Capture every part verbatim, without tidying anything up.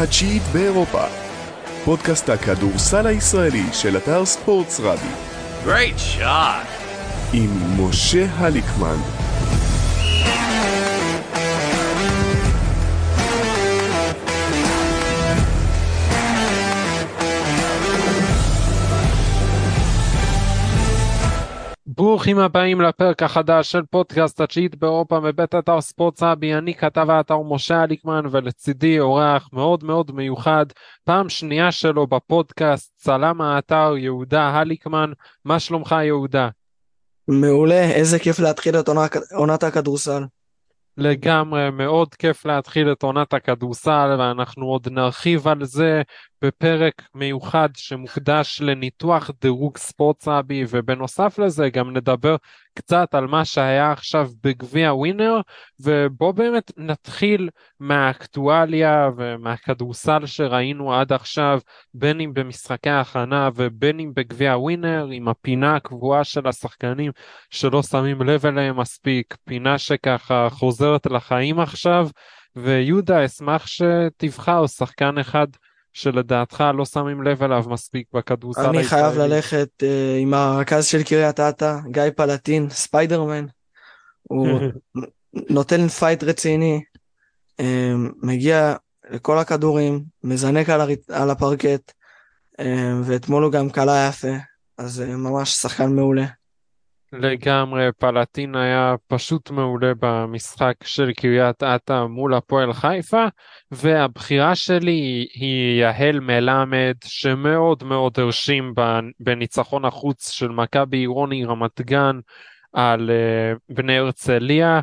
התשיעית באירופה. פודקאסט הכדורסל הישראלי של אתר ספורטס רבי. Great shot. עם משה הליקמן. ברוכים הבאים לפרק החדש של פודקאסט התשיעית באירופה מבית אתר ספורטס רבי. אני כתב האתר משה הליקמן, ולצידי אורח מאוד מאוד מיוחד, פעם שנייה שלו בפודקאסט, צלם האתר יהודה הליקמן. מה שלומך יהודה? מעולה, איזה כיף להתחיל את עונה, עונת הכדורסל. לגמרי, מאוד כיף להתחיל את עונת הכדורסל, ואנחנו עוד נרחיב על זה בפרק מיוחד שמוקדש לניתוח דירוג ספורטס רבי, ובנוסף לזה גם נדבר קצת על מה שהיה עכשיו בגביע ווינר, ובוא באמת נתחיל מהאקטואליה ומהכדורסל שראינו עד עכשיו, בין אם במשחקי ההכנה ובין אם בגביע ווינר, עם הפינה הקבועה של השחקנים שלא שמים לב אליהם מספיק, פינה שככה חוזרת לחיים עכשיו. ויהודה, אשמח שתבחר שחקן אחד שלדעתך לא שמים לב אליו מספיק בכדורסל הישראלי. אני חייב ללכת uh, עם הרכז של קריית אתא, גיא פלטין, ספיידרמן. הוא נותן פייט רציני, uh, מגיע לכל הכדורים, מזנק על, הר... על הפרקט, uh, ואתמול הוא גם קלה יפה, אז uh, ממש שחקן מעולה. לגמרי, פלטין היה פשוט מעולה במשחק של קריית אתא מול הפועל חיפה, והבחירה שלי היא יהל מלמד, שמאוד מאוד הרשים בניצחון החוץ של מכבי עירוני רמת גן על uh, בני הרצליה,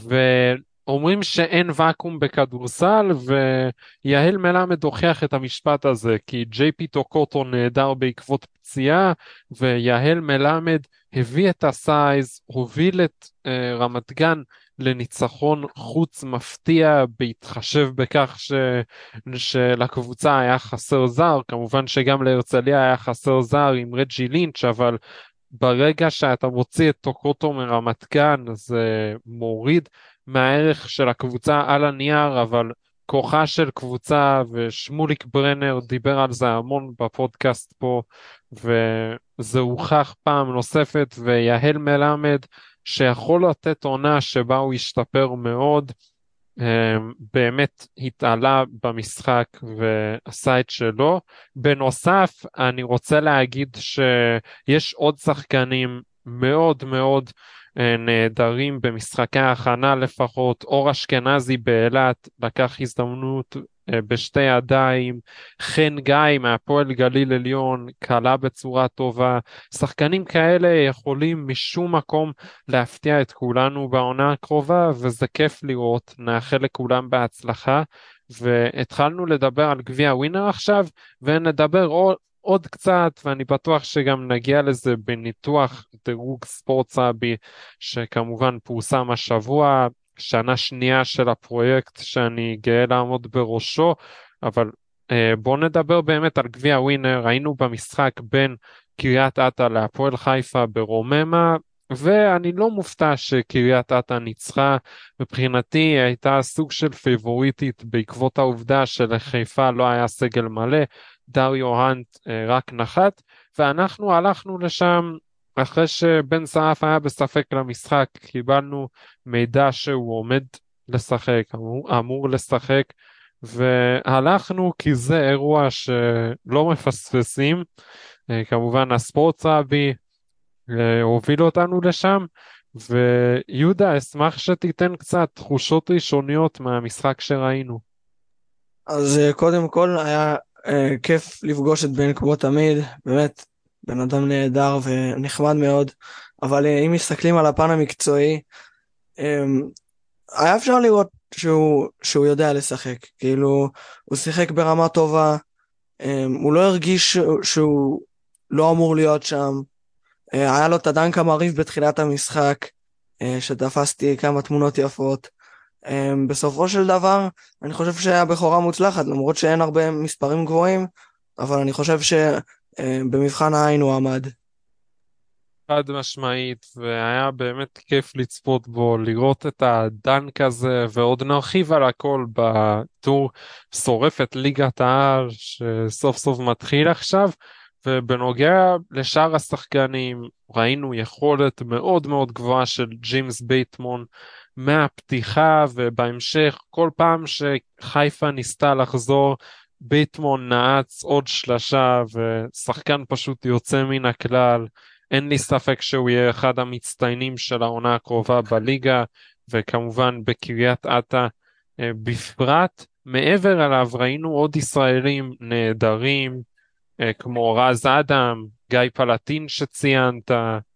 ואומרים שאין ואקום בכדורסל, ויהל מלמד הוכיח את המשפט הזה, כי ג'יי פי טוקוטו נהדר בעקבות פציעה, ויהל מלמד הביא את הסייז, הוביל את uh, רמת גן לניצחון חוץ מפתיע, בהתחשב בכך ש... שלקבוצה היה חסר זר, כמובן שגם להרצליה היה חסר זר עם רג'י לינץ', אבל ברגע שאתה מוציא את טוקוטו מרמת גן, זה מוריד מהערך של הקבוצה על הנייר, אבל כוחה של קבוצה, ושמוליק ברנר דיבר על זה המון בפודקאסט פה, וזה הוכח פעם נוספת, ויהל מלמד שיכול לתת עונה שבה הוא ישתפר מאוד, באמת התעלה במשחק ועשה את שלו. בנוסף, אני רוצה להגיד שיש עוד שחקנים מאוד מאוד נהדרים במשחקי ההכנה לפחות. אור אשכנזי באילת לקח הזדמנות בשתי ידיים, חן גיא מהפועל גליל עליון קלה בצורה טובה. שחקנים כאלה יכולים משום מקום להפתיע את כולנו בעונה הקרובה, וזה כיף לראות. נאחל לכולם בהצלחה, והתחלנו לדבר על גביע ווינר עכשיו, ונדבר עוד עוד קצת, ואני בטוח שגם נגיע לזה בניתוח דירוג ספורטס רבי, שכמובן פורסם השבוע, שנה שנייה של הפרויקט שאני גאה לעמוד בראשו. אבל אה, בואו נדבר באמת על גביע ווינר. היינו במשחק בין קריית אתא להפועל חיפה ברוממה, ואני לא מופתע שקריית אתא ניצחה. מבחינתי היא הייתה סוג של פיבוריטית, בעקבות העובדה שלחיפה לא היה סגל מלא, דריו האנט אה, רק נחת, ואנחנו הלכנו לשם אחרי שבן סעף היה בספק למשחק. קיבלנו מידע שהוא עומד לשחק, אמור, אמור לשחק, והלכנו כי זה אירוע שלא מפספסים. כמובן הספורטס רבי הוביל אותנו לשם, ויהודה, אשמח שתיתן קצת תחושות ראשוניות מהמשחק שראינו. אז קודם כל היה uh, כיף לפגוש את בן כמו תמיד, באמת בן אדם נהדר ונחמד מאוד, אבל אם מסתכלים על הפן המקצועי, היה אפשר לראות שהוא, שהוא יודע לשחק, כאילו הוא שיחק ברמה טובה, הוא לא הרגיש שהוא, שהוא לא אמור להיות שם. היה לו את הדנק המעריב בתחילת המשחק, שתפסתי כמה תמונות יפות. בסופו של דבר אני חושב שהיה בחורה מוצלחת, למרות שאין הרבה מספרים גבוהים, אבל אני חושב שבמבחן העין הוא עמד. חד משמעית, והיה באמת כיף לצפות בו, לראות את הדנק הזה, ועוד נרחיב על הכל בטור שורף את ליגת העל, שסוף סוף מתחיל עכשיו, ובנוגע לשאר השחקנים, ראינו יכולת מאוד מאוד גבוהה של ג'יימס בייטמון, מהפתיחה ובהמשך, כל פעם שחיפה ניסתה לחזור, בייטמון נעץ עוד שלשה, ושחקן פשוט יוצא מן הכלל, אין לי ספק שהוא יהיה אחד המצטיינים של העונה הקרובה בליגה, וכמובן בקריית אתא אה, בפרט. מעבר אליו ראינו עוד ישראלים נהדרים, אה, כמו רז אדם, גיא פלטין שציינת,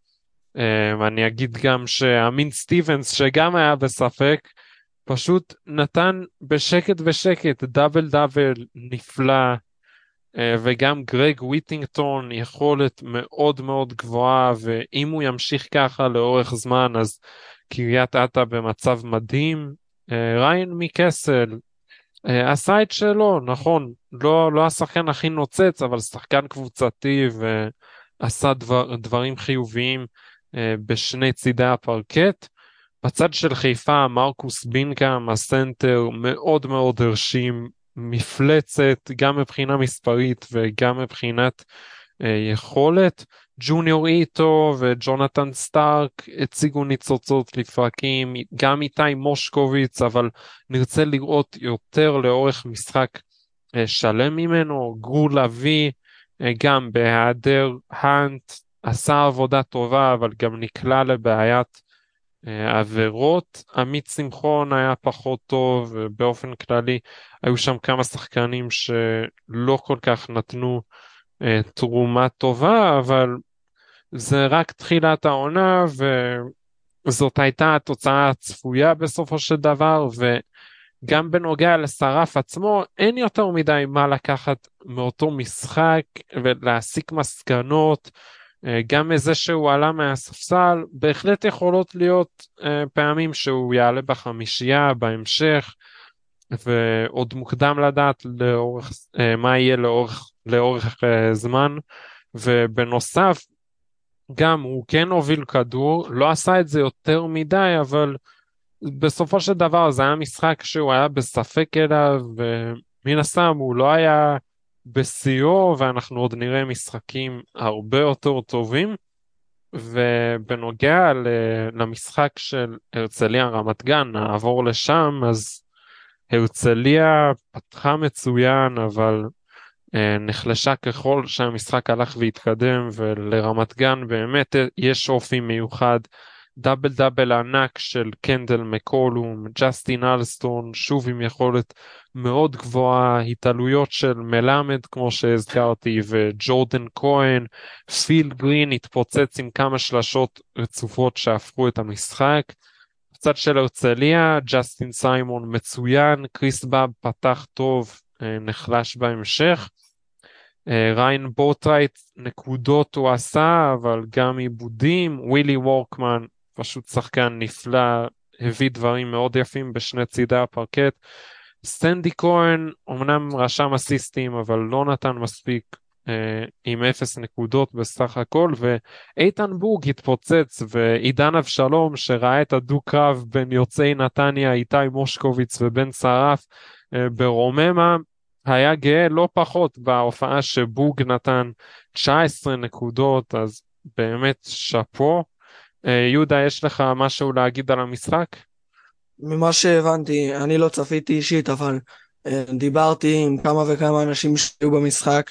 אה, אני אגיד גם שאמין סטיבנס שגם היה בספק, פשוט נתן בשקט בשקט דאבל דאבל נפלא, אה, וגם גרג וויטינגטון יכולת מאוד מאוד גבוהה, ואם הוא ימשיך ככה לאורך זמן אז קריית אתא במצב מדהים. אה, ריין מקסל אה, עשה את שלו, נכון, לא, לא השחקן הכי נוצץ, אבל שחקן קבוצתי ועשה דבר, דברים חיוביים אה, בשני צידי הפרקט. בצד של חיפה מרקוס בינקאם הסנטר מאוד מאוד הרשים, מפלצת גם מבחינה מספרית וגם מבחינת אה, יכולת. ג'וניור איטו וג'ונתן סטארק הציגו ניצוצות לפרקים, גם איתי מושקוביץ, אבל נרצה לראות יותר לאורך משחק אה, שלם ממנו. גור לוי אה, גם בהיעדר האנט עשה עבודה טובה, אבל גם נקלע לבעיית עבירות. עמית שמחון היה פחות טוב, ובאופן כללי היו שם כמה שחקנים שלא כל כך נתנו אה, תרומה טובה, אבל זה רק תחילת העונה, וזאת הייתה התוצאה הצפויה בסופו של דבר. וגם בנוגע לשרף עצמו, אין יותר מדי מה לקחת מאותו משחק ולהסיק מסקנות. גם מזה שהוא עלה מהספסל, בהחלט יכולות להיות פעמים שהוא יעלה בחמישייה בהמשך, ועוד מוקדם לדעת לאורך, מה יהיה לאורך, לאורך זמן. ובנוסף, גם הוא כן הוביל כדור, לא עשה את זה יותר מדי, אבל בסופו של דבר זה היה משחק שהוא היה בספק אליו, ומן הסתם הוא לא היה בשיאו, ואנחנו עוד נראה משחקים הרבה יותר טובים. ובנוגע למשחק של הרצליה רמת גן, נעבור לשם. אז הרצליה פתחה מצוין, אבל נחלשה ככל שהמשחק הלך והתקדם, ולרמת גן באמת יש אופי מיוחד. דאבל דאבל ענק של קנדל מקולום, ג'סטין אלסטון, שוב עם יכולת מאוד גבוהה, התעלויות של מלמד כמו שהזכרתי, וג'ורדן כהן. פיל גרין התפוצץ עם כמה שלשות רצופות שהפכו את המשחק. בצד של הרצליה, ג'סטין סיימון מצוין, קריס באב פתח טוב, נחלש בהמשך. ריין בוטרייט נקודות הוא עשה, אבל גם עיבודים. ווילי וורקמן פשוט שחקן נפלא, הביא דברים מאוד יפים בשני צידי הפרקט. סטנדי כהן אמנם רשם אסיסטים, אבל לא נתן מספיק, אה, עם אפס נקודות בסך הכל. ואיתן בוג התפוצץ, ועידן אבשלום שראה את הדו-קרב בין יוצאי נתניה, איתי מושקוביץ ובן שרף אה, ברוממה, היה גאה לא פחות בהופעה שבוג נתן תשע עשרה נקודות, אז באמת שפו. יהודה, יש לך משהו להגיד על המשחק? ממה שהבנתי, אני לא צפיתי אישית, אבל אה, דיברתי עם כמה וכמה אנשים שהיו במשחק.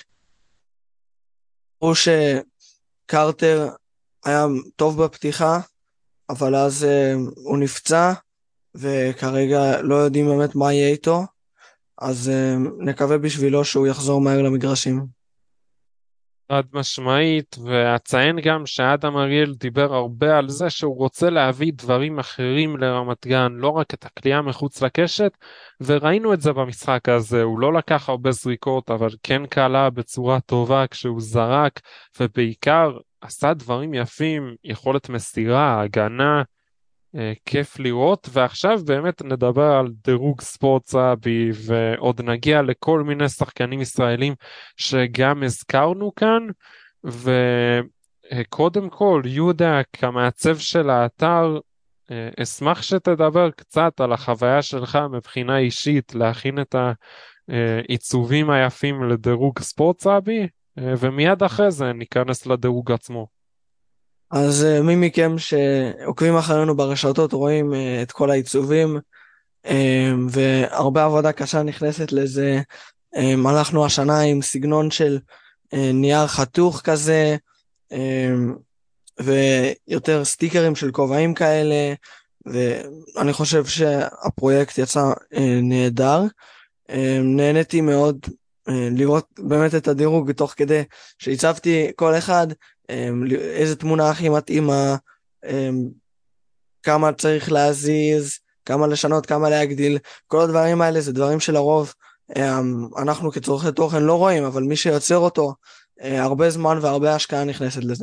אמרו שקרטר היה טוב בפתיחה, אבל אז אה, הוא נפצע, וכרגע לא יודעים באמת מה יהיה איתו, אז uh, נקווה בשבילו שהוא יחזור מהר למגרשים. חד משמעית, ואציין גם שאדם אריאל דיבר הרבה על זה שהוא רוצה להביא דברים אחרים לרמת גן, לא רק את הקליעה מחוץ לקשת, וראינו את זה במשחק הזה. הוא לא לקח הרבה זריקות, אבל כן קלה בצורה טובה כשהוא זרק, ובעיקר עשה דברים יפים, יכולת מסירה, הגנה, כיף לראות. ועכשיו באמת נדבר על דירוג ספורטסאבי, ועוד נגיע לכל מיני שחקנים ישראלים שגם הזכרנו כאן. קודם כל, יהודה, כמעצב של האתר, אה, אשמח שתדבר קצת על החוויה שלך מבחינה אישית להכין את העיצובים היפים לדירוג ספורטסאבי, אה, ומיד אחרי זה ניכנס לדירוג עצמו. אז אה, מי מכם שעוקבים אחרינו ברשתות רואים אה, את כל העיצובים, אה, והרבה עבודה קשה נכנסת לזה. אה, הלכנו השנה עם סגנון של אה, נייר חתוך כזה, אה, ויותר סטיקרים של כובעים כאלה, ואני חושב שהפרויקט יצא אה, נהדר. אה, נהניתי מאוד אה, לראות באמת את הדירוג תוך כדי שהצבתי כל אחד אה, איזה תמונה הכי מתאימה, אה, כמה צריך להזיז, כמה לשנות, כמה להגדיל. כל הדברים האלה זה דברים שלרוב אה, אנחנו כצורכי תוכן לא רואים, אבל מי שיוצר אותו, אה, הרבה זמן והרבה השקעה נכנסת לזה.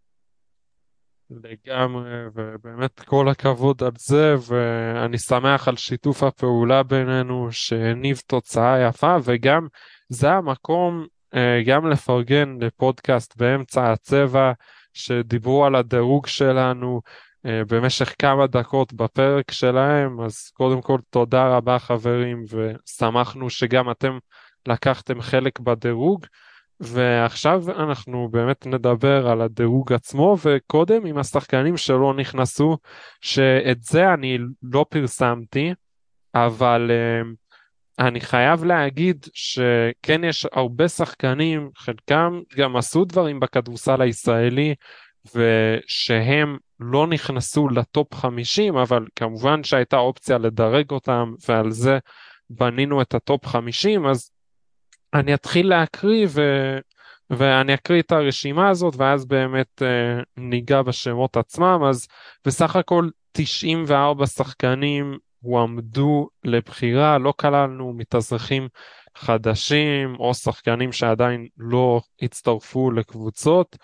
לגמרי, ובאמת כל הכבוד על זה, ואני שמח על שיתוף הפעולה בינינו שהניב תוצאה יפה, וגם זה המקום אה, גם לפרגן לפודקאסט באמצע הצבע, שדיברו על הדירוג שלנו אה, במשך כמה דקות בפרק שלהם. אז קודם כל תודה רבה חברים, ושמחנו שגם אתם לקחתם חלק בדירוג. ועכשיו אנחנו באמת נדבר על הדירוג עצמו, וקודם עם השחקנים שלא נכנסו, שאת זה אני לא פרסמתי, אבל uh, אני חייב להגיד שכן יש הרבה שחקנים, חלקם גם עשו דברים בכדורסל הישראלי, ושהם לא נכנסו לטופ חמישים, אבל כמובן שהייתה אופציה לדרג אותם, ועל זה בנינו את הטופ חמישים, אז אני אתחיל להקריא ו... ואני אקריא את הרשימה הזאת ואז באמת אה, ניגע בשמות עצמם. אז בסך הכל תשעים וארבעה שחקנים הועמדו לבחירה, לא כללנו מתאזרחים חדשים או שחקנים שעדיין לא הצטרפו לקבוצות,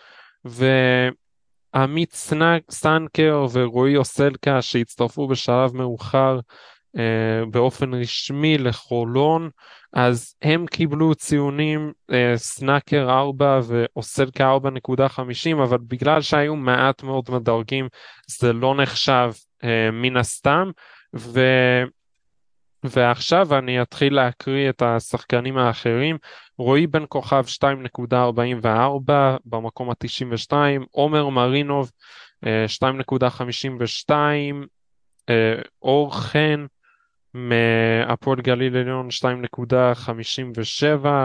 ועמית סנק, סנקר ורועי אוסלקה שהצטרפו בשלב מאוחר Uh, באופן רשמי לחולון, אז הם קיבלו ציונים uh, סנקר ארבע ואוסלקה ארבע נקודה חמישים, אבל בגלל שהיו מעט מאוד מדרגים זה לא נחשב uh, מן הסתם. ו... ועכשיו אני אתחיל להקריא את השחקנים האחרים. רועי בן כוכב שתיים נקודה ארבעים וארבע במקום ה-תשעים ושתיים, עומר מרינוב uh, שתיים נקודה חמישים ושתיים, uh, אור חן מהפועל גליל עליון שתיים נקודה חמישים ושבע,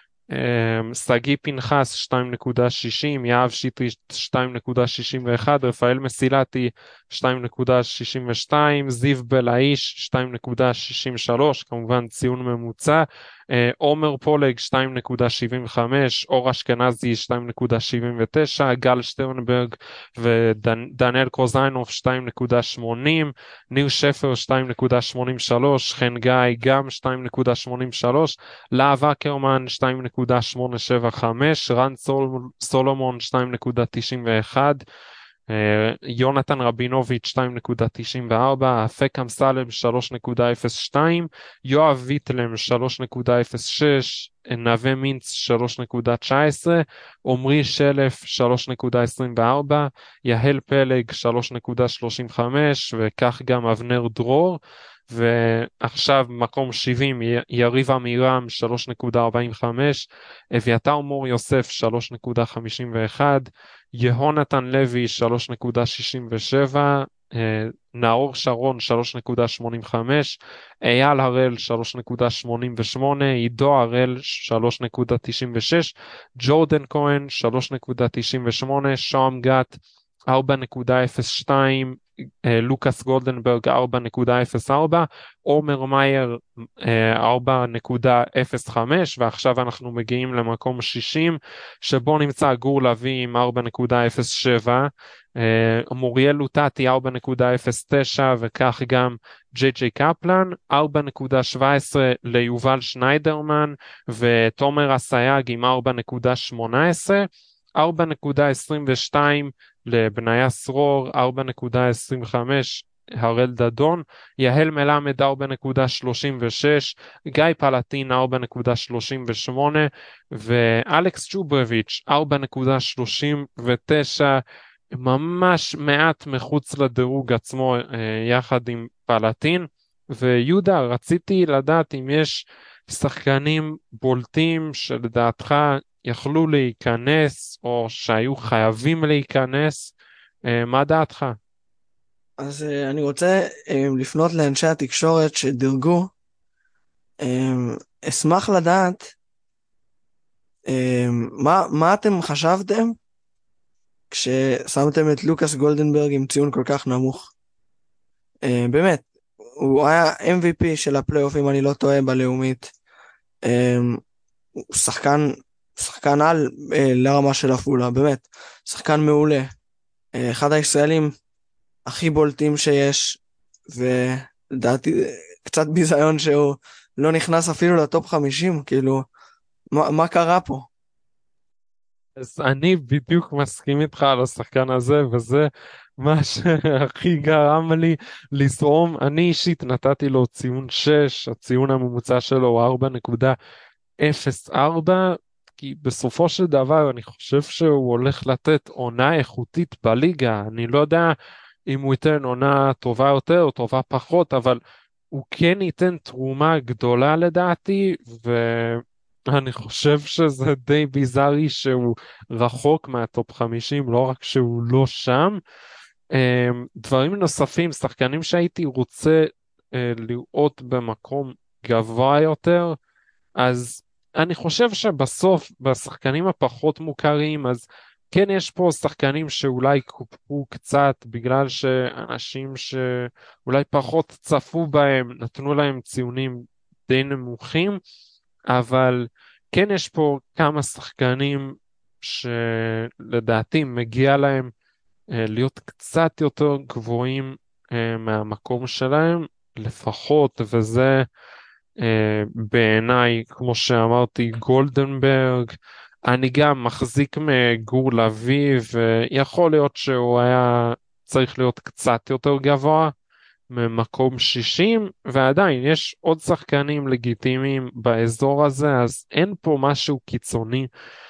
סגי פנחס שתיים נקודה שישים, יאב שטרית שתיים נקודה שישים ואחת, רפאל מסילתי שתיים נקודה שישים ושתיים, זיו בלעיש שתיים נקודה שישים ושלוש, כמובן ציון ממוצע, עומר פולג שתיים נקודה שבעים וחמש, אור אשכנזי שתיים נקודה שבעים ותשע, גל שטרנברג ודניאל קרוזיינוף שתיים נקודה שמונים, ניר שפר שתיים נקודה שמונים ושלוש, חן גיא גם שתיים נקודה שמונים ושלוש, להב אקרמן שתיים נקודה שמונה שבע חמש, רן סול, סולומון שתיים נקודה תשעים ואחת, יונתן רבינוביץ' שתיים נקודה תשעים וארבע, אפק אמסלם שלוש נקודה אפס שתיים, יואב ויטלם שלוש נקודה אפס שש, נווה מינץ שלוש נקודה תשע עשרה, עמרי שלף שלוש נקודה עשרים וארבע, יהל פלג שלוש נקודה שלושים וחמש, וכך גם אבנר דרור. ועכשיו מקום שבעים יריב אמירם שלוש נקודה ארבעים וחמש, אביתר מור יוסף שלוש נקודה חמישים ואחת, יהונתן לוי שלוש נקודה שישים ושבע, נאור שרון שלוש נקודה שמונים וחמש, אייל הראל שלוש נקודה שמונים ושמונה, עידו הראל שלוש נקודה תשעים ושש, ג'ורדן כהן שלוש נקודה תשעים ושמונה, שום גת ארבע נקודה אפס שתיים, לוקאס גולדנברג ארבע נקודה אפס ארבע, עומר מאייר ארבע נקודה אפס חמש, ועכשיו אנחנו מגיעים למקום שישים שבו נמצא גור לוי עם ארבע נקודה אפס שבע, מוריאל לוטטי ארבע נקודה אפס תשע, וכך גם ג'יי ג'יי קפלן. ארבע נקודה שבע עשרה ליובל שניידרמן ותומר אסייג עם ארבע נקודה שמונה עשרה, ארבע נקודה עשרים ושתיים לבניה סרור, ארבע נקודה עשרים וחמש הראל דדון, יהל מלמד ארבע נקודה שלושים ושש, גיא פלטין ארבע נקודה שלושים ושמונה, ואלכס צ'וברביץ' ארבע נקודה שלושים ותשע, ממש מעט מחוץ לדירוג עצמו יחד עם פלטין. ויהודה, רציתי לדעת אם יש שחקנים בולטים שלדעתך יכלו להיכנס או שהיו חייבים להיכנס, מה דעתך? אז uh, אני רוצה um, לפנות לאנשי התקשורת שדירגו. um, אשמח לדעת um, מה, מה אתם חשבתם כששמתם את לוקאס גולדנברג עם ציון כל כך נמוך. uh, באמת, הוא היה אם וי פי של הפלייאוף אם אני לא טועה בלאומית. um, הוא שחקן, שחקן על uh, לרמה של הפולה, באמת, שחקן מעולה. uh, אחד הישראלים הכי בולטים שיש, ולדעתי קצת ביזיון שהוא לא נכנס אפילו לטופ חמישים, כאילו, מה, מה קרה פה? אז אני בדיוק מסכים איתך על השחקן הזה, וזה מה שהכי גרם לי לסרום. אני אישית נתתי לו ציון שש, הציון הממוצע שלו הוא ארבע נקודה אפס ארבע, כי בסופו של דבר אני חושב שהוא הולך לתת עונה איכותית בליגה. אני לא יודע אם הוא ייתן עונה טובה יותר או טובה פחות, אבל הוא כן ייתן תרומה גדולה לדעתי, ואני חושב שזה די ביזארי שהוא רחוק מהטופ חמישים, לא רק שהוא לא שם. דברים נוספים, שחקנים שהייתי רוצה לראות במקום גבוה יותר, אז אני חושב שבסוף בשחקנים הפחות מוכרים, אז כן יש פה שחקנים שאולי קופו קצת בגלל שאנשים שאולי פחות צפו בהם נתנו להם ציונים די נמוכים, אבל כן יש פה כמה שחקנים שלדעתי מגיע להם להיות קצת יותר גבוהים מהמקום שלהם לפחות, וזה בעיניי כמו שאמרתי גולדנברג. אני גם מחזיק מגור לוי, ויכול להיות שהוא היה צריך להיות קצת יותר גבוה ממקום שישים, ועדיין יש עוד שחקנים לגיטימיים באזור הזה, אז אין פה משהו קיצוני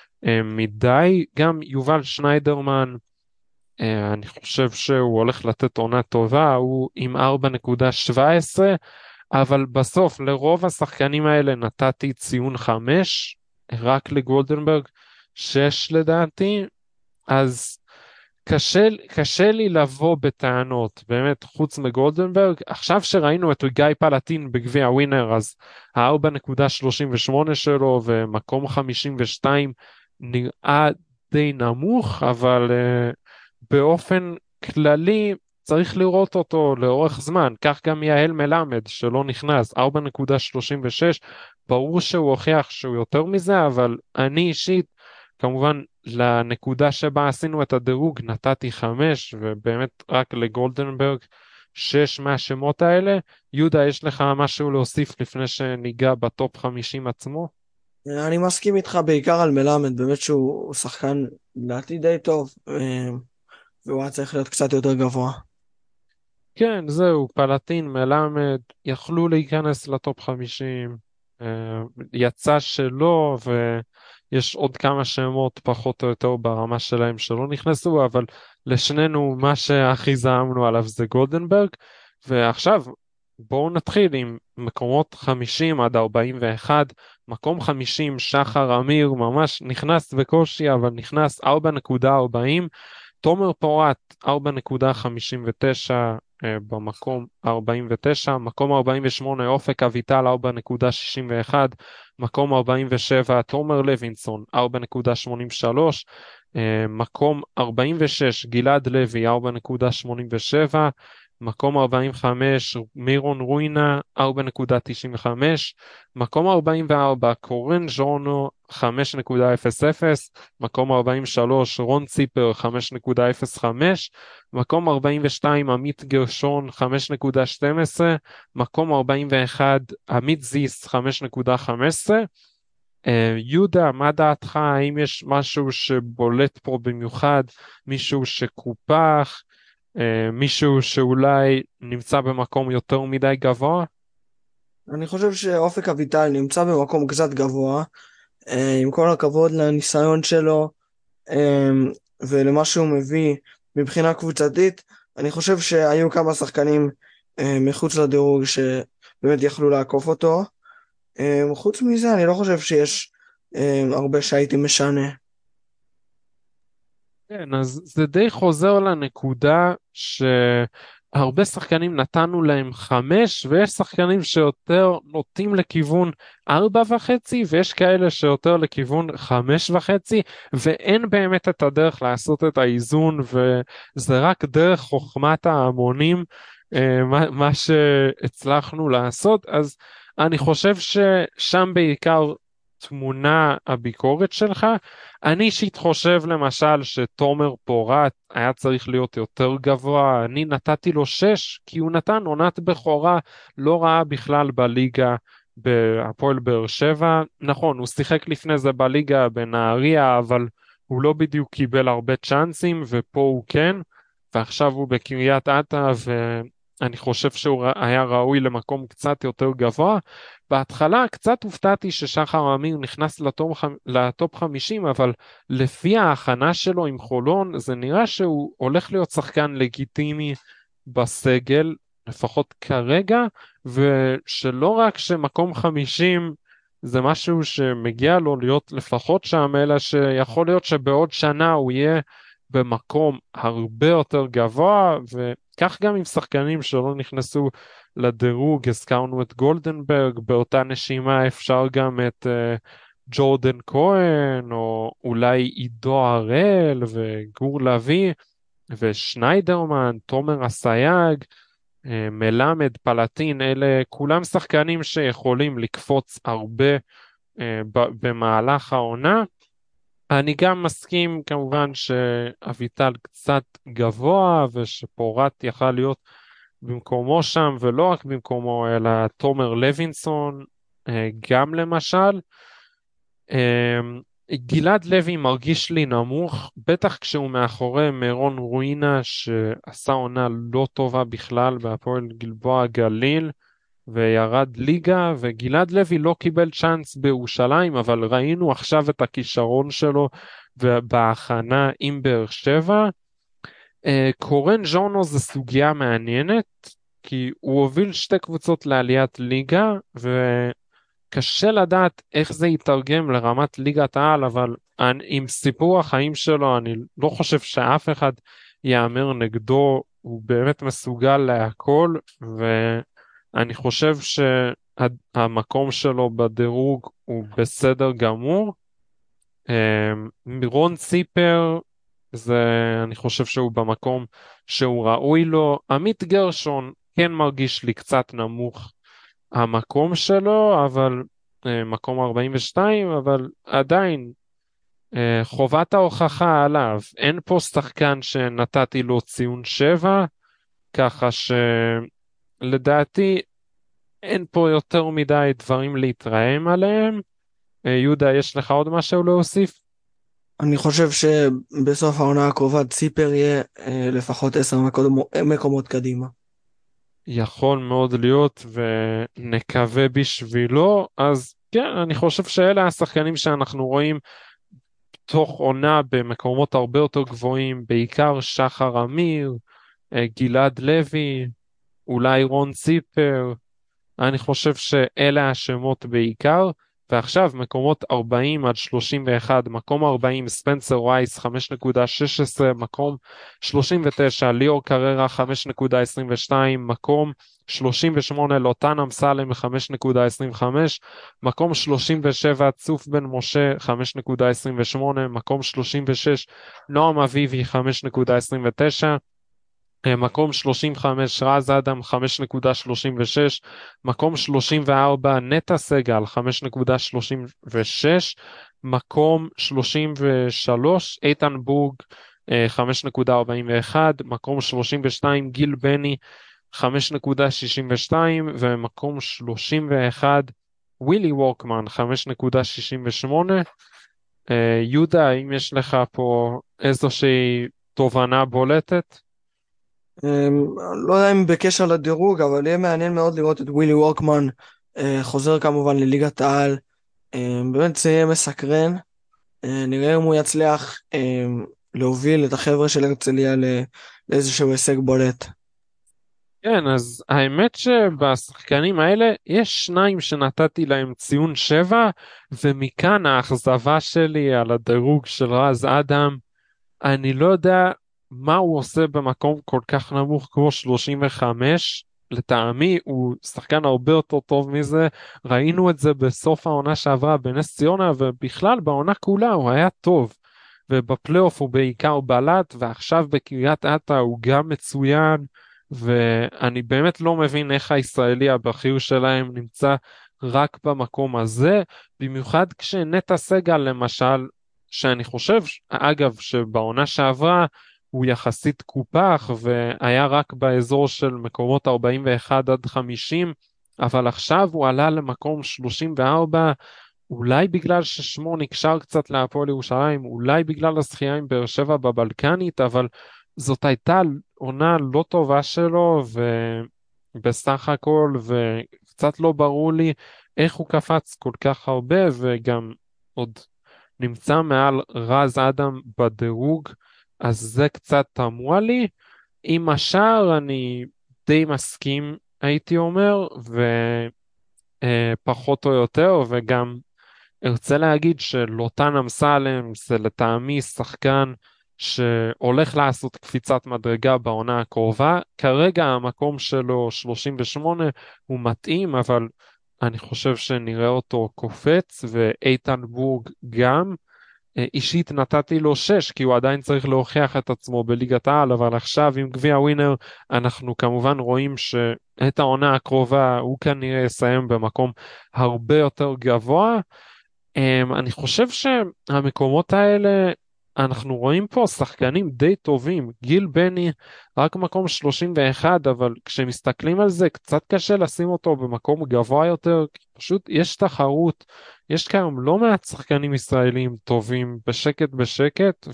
מדי. גם יובל שניידרמן, אני חושב שהוא הולך לתת עונה טובה, הוא עם ארבע נקודה שבע עשרה, אבל בסוף לרוב השחקנים האלה נתתי ציון חמש, רק לגולדנברג שש לדעתי, אז קשה, קשה לי לבוא בטענות, באמת, חוץ מגולדנברג. עכשיו שראינו את גיא פלטין בגביע ווינר, אז ה-ארבע נקודה שלושים ושמונה שלו ומקום חמישים ושתיים נראה די נמוך, אבל uh, באופן כללי צריך לראות אותו לאורך זמן. כך גם יהל מלמד שלא נכנס, ארבע נקודה שלושים ושש, ברור שהוא הוכיח שהוא יותר מזה, אבל אני אישית, כמובן לנקודה שבה עשינו את הדירוג נתתי חמש, ובאמת רק לגולדנברג שש מהשמות האלה. יהודה, יש לך משהו להוסיף לפני שניגע בטופ חמישים עצמו? אני מסכים איתך בעיקר על מלמד, באמת שהוא שחקן לדעתי די טוב, והוא היה צריך להיות קצת יותר גבוה. כן, זהו, פלטין, מלמד, יכלו להיכנס לטופ חמישים, יצא שלא, ויש עוד כמה שמות פחות או יותר ברמה שלהם שלא נכנסו, אבל לשנינו מה שהכי זעמנו עליו זה גולדנברג. ועכשיו בואו נתחיל עם מקומות חמישים עד ארבעים ואחת. מקום חמישים, שחר אמיר, ממש נכנס בקושי, אבל נכנס ארבע נקודה ארבעים, תומר פורט ארבע נקודה חמישים ותשע במקום ארבעים ותשע, מקום ארבעים ושמונה אופק אביטל ארבע נקודה שישים ואחת, מקום ארבעים ושבע תומר לוינסון ארבע נקודה שמונים ושלוש, מקום ארבעים ושש גלעד לוי ארבע נקודה שמונים ושבע, מקום ארבעים וחמש מירון רוינה ארבע נקודה תשעים וחמש, מקום ארבעים וארבע קורן ז'ורנו חמש נקודה אפס אפס, מקום ארבעים ושלוש רון ציפר חמש נקודה אפס חמש, מקום ארבעים ושתיים עמית גרשון חמש נקודה שתים עשרה, מקום ארבעים ואחת עמית זיס חמש נקודה חמש עשרה. יהודה, מה דעתך? האם יש משהו שבולט פה במיוחד, מישהו שקופח, אה, מישהו שאולי נמצא במקום יותר מדי גבוה? אני חושב שאופק אביטל נמצא במקום קצת גבוה, אה, עם כל הכבוד לניסיון שלו אה, ולמה שהוא מביא מבחינה קבוצתית. אני חושב שהיו כמה שחקנים אה, מחוץ לדירוג שבאמת יכלו לעקוף אותו. אה, חוץ מזה אני לא חושב שיש אה, הרבה שהייתי משנה. כן, אז זה די חוזר לנקודה שהרבה שחקנים נתנו להם חמש, ויש שחקנים שיותר נוטים לכיוון ארבע וחצי, ויש כאלה שיותר לכיוון חמש וחצי, ואין באמת את הדרך לעשות את האיזון, וזה רק דרך חוכמת ההמונים, אה, מה, מה שהצלחנו לעשות. אז אני חושב ששם בעיקר תמונה הביקורת שלך. אני אישית חושב למשל שתומר פורט היה צריך להיות יותר גבוה, אני נתתי לו שש כי הוא נתן עונת בכורה לא רעה בכלל בליגה בהפועל באר שבע. נכון, הוא שיחק לפני זה בליגה בנהריה, אבל הוא לא בדיוק קיבל הרבה צ'אנסים, ופה הוא כן, ועכשיו הוא בקריית אתא, ואני חושב שהוא היה ראוי למקום קצת יותר גבוה. בהתחלה קצת הופתעתי ששחר אמיר נכנס לטופ, לטופ חמישים, אבל לפי ההכנה שלו עם חולון זה נראה שהוא הולך להיות שחקן לגיטימי בסגל, לפחות כרגע, ושלא רק שמקום חמישים זה משהו שמגיע לו להיות לפחות שם, אלא שיכול להיות שבעוד שנה הוא יהיה במקום הרבה יותר גבוה, וכך גם עם שחקנים שלא נכנסו לדירוג. הזכרנו את גולדנברג, באותה נשימה אפשר גם את uh, ג'ורדן כהן, או אולי עידו הראל וגור לוי ושניידרמן, תומר אסייג, uh, מלמד, פלטין, אלה כולם שחקנים שיכולים לקפוץ הרבה uh, ב- במהלך העונה. אני גם מסכים כמובן שאביטל קצת גבוה ושפורט יכל להיות במקומו שם, ולא רק במקומו אלא תומר לוינסון אה, גם למשל. אה, גלעד לוי מרגיש לי נמוך, בטח כשהוא מאחורי מירון רוינה שעשה עונה לא טובה בכלל בהפועל גלבוע גליל וירד ליגה, וגלעד לוי לא קיבל צ'אנס בירושלים, אבל ראינו עכשיו את הכישרון שלו בהכנה עם באר שבע. אה, קורן ז'ונו זה סוגיה מעניינת, כי הוא הוביל שתי קבוצות לעליית ליגה, וקשה לדעת איך זה יתרגם לרמת ליגת העל, אבל אני, עם סיפור החיים שלו אני לא חושב שאף אחד יאמר נגדו, הוא באמת מסוגל להכל, ואני חושב שהמקום שלו בדירוג הוא בסדר גמור. אה, רון ציפר, זה, אני חושב שהוא במקום שהוא ראוי לו. עמית גרשון כן מרגיש לי קצת נמוך המקום שלו, אבל אה, מקום ארבעים ושתיים, אבל עדיין אה, חובת ההוכחה עליו. אין פה שחקן שנתתי לו ציון שבע, ככה שלדעתי אין פה יותר מדי דברים להתרעם עליהם. אה, יהודה, יש לך עוד משהו להוסיף? אני חושב שבסוף העונה הקרובה ציפר יהיה אה, לפחות עשר מקומות, מקומות קדימה. יכול מאוד להיות, ונקווה בשבילו. אז כן, אני חושב שאלה השחקנים שאנחנו רואים תוך עונה במקומות הרבה יותר גבוהים, בעיקר שחר אמיר, אה, גלעד לוי, אולי רון ציפר. אני חושב שאלה השמות בעיקר. ועכשיו מקומות ארבעים עד שלושים ואחת, מקום ארבעים ספנסר וייס חמש נקודה שש עשרה, מקום שלושים ותשע ליאור קררה חמש נקודה עשרים ושתיים, מקום שלושים ושמונה לוטן אמסלם חמש נקודה עשרים וחמש, מקום שלושים ושבע צוף בן משה חמש נקודה עשרים ושמונה, מקום שלושים ושש נועם אביבי חמש נקודה עשרים ותשע, מקום שלושים וחמש רז אדם חמש נקודה שלושים ושש, מקום שלושים וארבע נטע סגל חמש נקודה שלושים ושש, מקום שלושים ושלוש איתן בורג חמש נקודה ארבעים ואחת, מקום שלושים ושתיים גיל בני חמש נקודה שישים ושתיים, ומקום שלושים ואחת ווילי וורקמן חמש נקודה שישים ושמונה. יהודה, האם יש לך פה איזושהי תובנה בולטת? אמ, לא יודע אם בקשר לדירוג, אבל יהיה מעניין מאוד לראות את ווילי וורקמן אה, חוזר כמובן לליגת העל. אמ, באמת זה יהיה מסקרן. אה, נראה אם הוא יצליח אמ, להוביל את החבר'ה של הרצליה ל- לאיזשהו הישג בולט. כן, אז האמת שבשחקנים האלה יש שניים שנתתי להם ציון שבע, ומכאן האכזבה שלי על הדירוג של רז אדם. אני לא יודע מה הוא עושה במקום כל כך נמוך כמו שלושים וחמש. לטעמי הוא שחקן הרבה יותר טוב מזה. ראינו את זה בסוף העונה שעברה בנס ציונה, ובכלל בעונה כולה הוא היה טוב. ובפלייאוף הוא בעיקר בלט, ועכשיו בקריית אתא הוא גם מצוין. ואני באמת לא מבין איך הישראלי הבכיר שלהם נמצא רק במקום הזה, במיוחד כשנטע סגל למשל, שאני חושב, אגב, שבעונה שעברה הוא יחסית קופח והיה רק באזור של מקומות ארבעים ואחת עד חמישים, אבל עכשיו הוא עלה למקום שלושים וארבע, אולי בגלל ששמו נקשר קצת להפועל ירושלים, אולי בגלל הזכייה עם באר שבע בבלקנית, אבל זאת הייתה עונה לא טובה שלו, ובסך הכל, וקצת לא ברור לי איך הוא קפץ כל כך הרבה, וגם עוד נמצא מעל רז אדם בדירוג, אז זה קצת תמוה לי. עם השאר אני די מסכים, הייתי אומר, ופחות או יותר, וגם ארצה להגיד שלוטן אמסלם זה לטעמי שחקן שהולך לעשות קפיצת מדרגה בעונה הקרובה. כרגע המקום שלו שלושים ושמונה, הוא מתאים, אבל אני חושב שנראה אותו קופץ, ואיתן בורג גם. אה, אישית נתתי לו שש, כי הוא עדיין צריך להוכיח את עצמו בליגת העל, אבל עכשיו עם גביע ווינר אנחנו כמובן רואים שאת העונה הקרובה הוא כנראה יסיים במקום הרבה יותר גבוה. Um, אני חושב שהמקומות האלה, אנחנו רואים פה שחקנים די טובים. גיל בני רק מקום שלושים ואחת, אבל כשמסתכלים על זה קצת קשה לשים אותו במקום גבוה יותר, כי פשוט יש תחרות, יש כיום לא מעט שחקנים ישראלים טובים בשקט בשקט,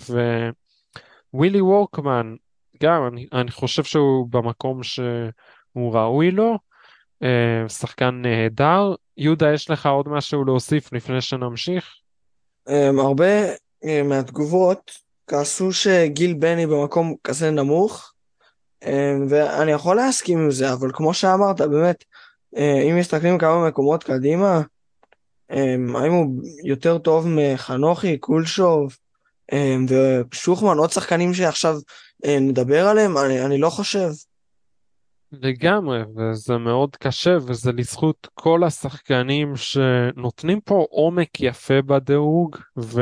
ווילי וורקמן גם, אני, אני חושב שהוא במקום שהוא ראוי לו. אה, שחקן נהדר. יהודה, יש לך עוד משהו להוסיף לפני שנמשיך? אמ, הרבה אמ, מהתגובות כעסו שגיל בני במקום כזה נמוך, אמ, ואני יכול להסכים עם זה, אבל כמו שאמרת, באמת, אה, אם מסתכלים כמה מקומות קדימה, אמ, האם הוא יותר טוב מחנוכי, קולשוב, אמ, ושוחמן, עוד שחקנים שעכשיו אה, נדבר עליהם? אני, אני לא חושב. לגמרי, וזה מאוד קשה, וזה לזכות כל השחקנים שנותנים פה עומק יפה בדירוג,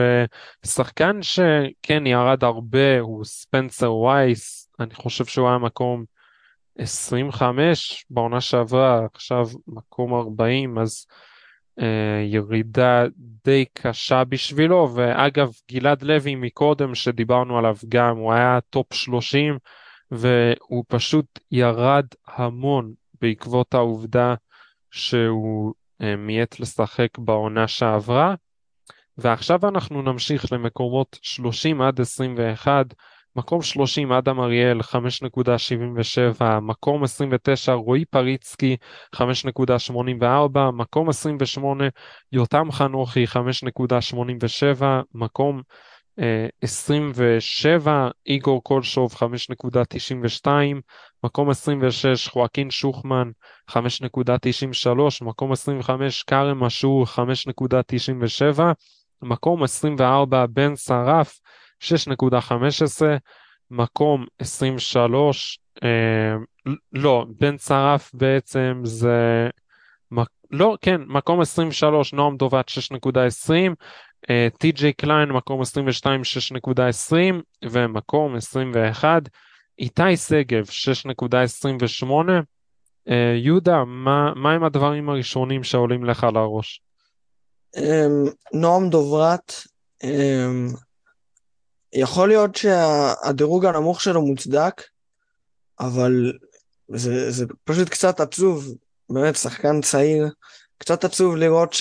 ושחקן שכן ירד הרבה הוא ספנסר וייס. אני חושב שהוא היה מקום עשרים וחמש בעונה שעברה, עכשיו מקום ארבעים, אז אה, ירידה די קשה בשבילו. ואגב, גלעד לוי מקודם שדיברנו עליו גם, הוא היה טופ שלושים, והוא פשוט ירד המון בעקבות העובדה שהוא אה, מיעט לשחק בעונה שעברה. ועכשיו אנחנו נמשיך למקומות שלושים עד עשרים ואחת. מקום שלושים אדם אריאל חמש נקודה שבעים ושבע, מקום עשרים ותשע רועי פריצקי חמש נקודה שמונים וארבע, מקום עשרים ושמונה יותם חנוכי חמש נקודה שמונים ושבע, מקום אה, עשרים ושבע איגור קולשוב חמש נקודה תשעים ושתיים, מקום עשרים ושש חואקין שוחמן חמש נקודה תשעים ושלוש, מקום עשרים וחמש כרם אשור חמש נקודה תשעים ושבע, מקום עשרים וארבע בן שרף שש נקודה חמש עשרה, מקום עשרים ושלוש, אה, לא, בן שרף בעצם זה, מק, לא, כן, מקום עשרים ושלוש נועם דובת שש נקודה עשרים, אה, טי.ג'יי קליין מקום עשרים ושתיים שש נקודה עשרים, ומקום עשרים ואחת איתי שגב שש נקודה עשרים ושמונה. אה, יהודה, מה, מה עם הדברים הראשונים שעולים לך לראש? אמ, נועם דוברת, אמ, יכול להיות שהדירוג הנמוך שלו מוצדק, אבל זה, זה פשוט קצת עצוב, באמת שחקן צעיר, קצת עצוב לראות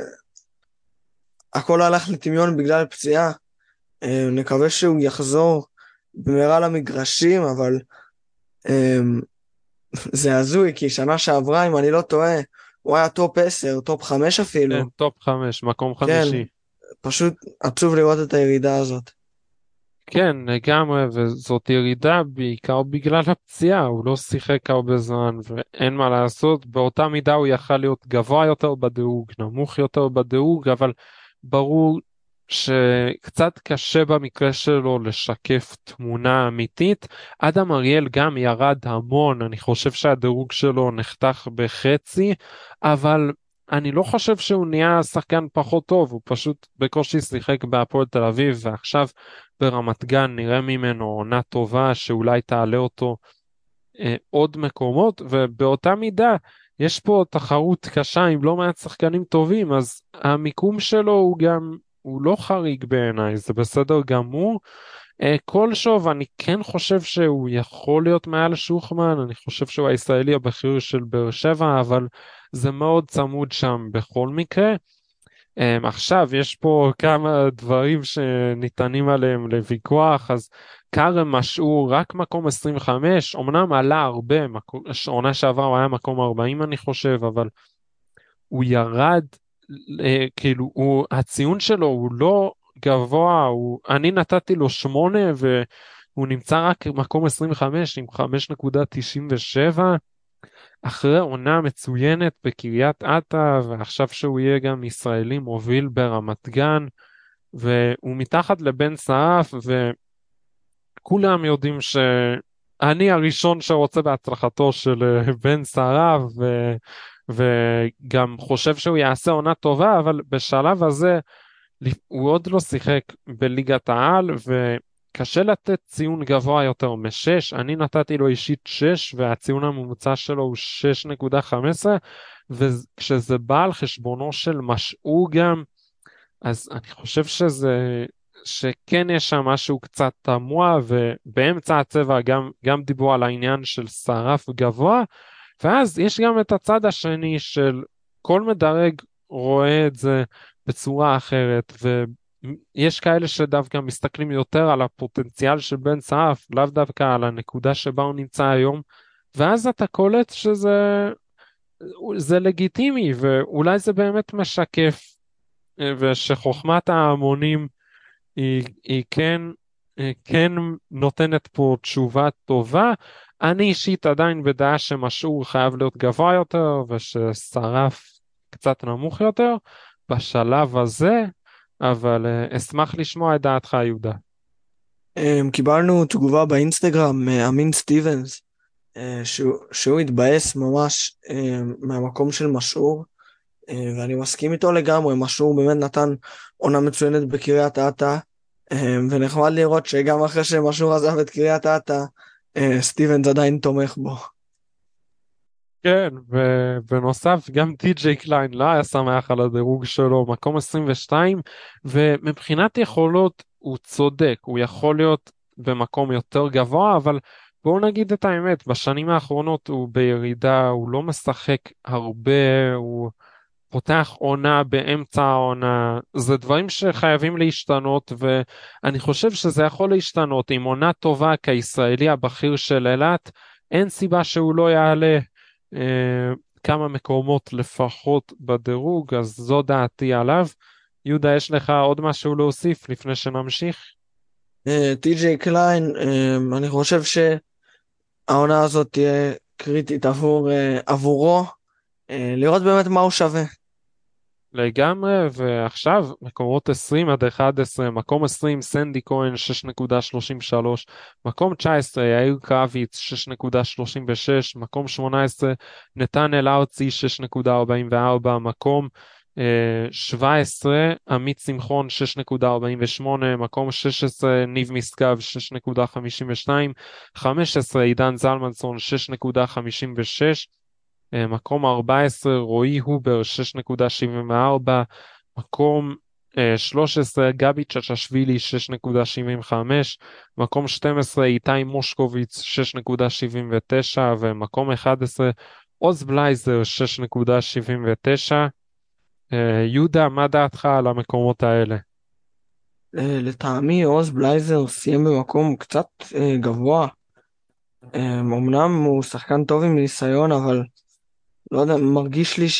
שהכל הלך לטמיון בגלל פציעה. אה, נקווה שהוא יחזור במהרה למגרשים, אבל אמ, זה הזוי, כי שנה שעברה, אם אני לא טועה, הוא היה טופ עשר, טופ חמש אפילו. כן, טופ חמש, מקום כן, חמישי. פשוט עצוב לראות את הירידה הזאת. כן, לגמרי, וזאת ירידה בעיקר בגלל הפציעה, הוא לא שיחק הרבה זמן ואין מה לעשות, באותה מידה הוא יכל להיות גבוה יותר בדירוג, נמוך יותר בדירוג, אבל ברור שקצת קשה במקרה שלו לשקף תמונה אמיתית. אדם אריאל גם ירד המון, אני חושב שהדירוג שלו נחתך בחצי, אבל אני לא חושב שהוא נהיה שחקן פחות טוב, הוא פשוט בקושי שיחק בהפועל תל אביב, ועכשיו ברמת גן נראה ממנו עונה טובה שאולי תעלה אותו אה, עוד מקומות, ובאותה מידה יש פה תחרות קשה עם לא מעט שחקנים טובים, אז המיקום שלו הוא גם, הוא לא חריג בעיניי, זה בסדר גמור. אה, כל שוב, אני כן חושב שהוא יכול להיות מעל שוחמן, אני חושב שהוא הישראלי הבכיר של באר שבע, אבל זה מאוד צמוד שם בכל מקרה. Um, עכשיו יש פה כמה דברים שניתנים עליהם לוויכוח, אז כרם משעור רק מקום עשרים וחמש, אמנם עלה הרבה, מקום, עונה שעברה הוא היה מקום ארבעים אני חושב, אבל הוא ירד, uh, כאילו הוא, הציון שלו הוא לא גבוה, הוא, אני נתתי לו שמונה והוא נמצא רק מקום עשרים וחמש עם חמש נקודה תשעים ושבע, אחרי עונה מצוינת בקריית אתא, ועכשיו שהוא יהיה גם ישראלי מוביל ברמת גן, והוא מתחת לבן סעף, וכולם יודעים שאני הראשון שרוצה בהצלחתו של אה, בן סעף, ו... וגם חושב שהוא יעשה עונה טובה, אבל בשלב הזה הוא עוד לא שיחק בליגת העל, וקשה לתת ציון גבוה יותר משש, אני נתתי לו אישית שש, והציון הממוצע שלו הוא שש נקודה חמש עשרה, וכשזה בא על חשבונו של משעור גם, אז אני חושב שזה, שכן יש שם משהו קצת תמוה, ובאמצע הצבע גם, גם דיברו על העניין של שרף גבוה, ואז יש גם את הצד השני של כל מדרג רואה את זה בצורה אחרת, ויש כאלה שדווקא מסתכלים יותר על הפוטנציאל של בן סעף, לאו דווקא על הנקודה שבה הוא נמצא היום, ואז אתה קולט שזה זה לגיטימי, ואולי זה באמת משקף, ושחוכמת ההמונים היא, היא כן, כן נותנת פה תשובה טובה. אני אישית עדיין בדעה שמשעור חייב להיות גבוה יותר וששרף קצת נמוך יותר בשלב הזה, אבל uh, אשמח לשמוע את דעתך יהודה. אמ, קיבלנו תגובה באינסטגרם מאמין סטיבנס, אה, שהוא, שהוא התבאס ממש אמ, מהמקום של משעור, אה, ואני מסכים איתו לגמרי. משעור באמת נתן עונה מצוינת בקריית אתא, אמ, ונחמד לראות שגם אחרי שמשעור עזב את קריית אתא, אה, סטיבנס עדיין תומך בו. כן, ובנוסף גם טי.ג'יי קליין לא היה שמח על הדירוג שלו, מקום עשרים ושתיים, ומבחינת יכולות הוא צודק, הוא יכול להיות במקום יותר גבוה, אבל בואו נגיד את האמת, בשנים האחרונות הוא בירידה, הוא לא משחק הרבה, הוא פותח עונה באמצע העונה, זה דברים שחייבים להשתנות, ואני חושב שזה יכול להשתנות עם עונה טובה כישראלי הבכיר של אילת, אין סיבה שהוא לא יעלה אה, כמה מקומות לפחות בדירוג, אז זו דעתי עליו. יהודה, יש לך עוד משהו להוסיף לפני שנמשיך? אה, טי.ג'יי קליין, אה, אני חושב שהעונה הזאת תהיה קריטית עבור, אה, עבורו, אה, לראות באמת מה הוא שווה. לגמרי, ועכשיו מקומות עשרים עד אחת עשרה, מקום עשרים סנדי כהן שש נקודה שלושים ושלוש, מקום תשע עשרה יאיר קרביץ שש נקודה שלושים ושש, מקום שמונה עשרה נתנאל ארצי שש נקודה ארבעים וארבע, מקום אה, שבע עשרה עמית שמחון שש נקודה ארבעים ושמונה, מקום שש עשרה ניב משגב שש נקודה חמישים ושתיים, חמש עשרה עידן זלמנסון שש נקודה חמישים ושש, מקום ארבע עשרה רועי הובר שש נקודה שבעים וארבע, מקום uh, שלוש עשרה גבי צ'צ'שווילי שש נקודה שבעים וחמש, מקום שתים עשרה איתי מושקוביץ שש נקודה שבעים ותשע, ומקום אחד עשר עוז בלייזר שש נקודה שבעים ותשע. uh, יהודה, מה דעתך על המקומות האלה? אה, לטעמי עוז בלייזר סיים במקום קצת אה, גבוה. אמנם הוא שחקן טוב עם ניסיון, אבל לא יודע, מרגיש לי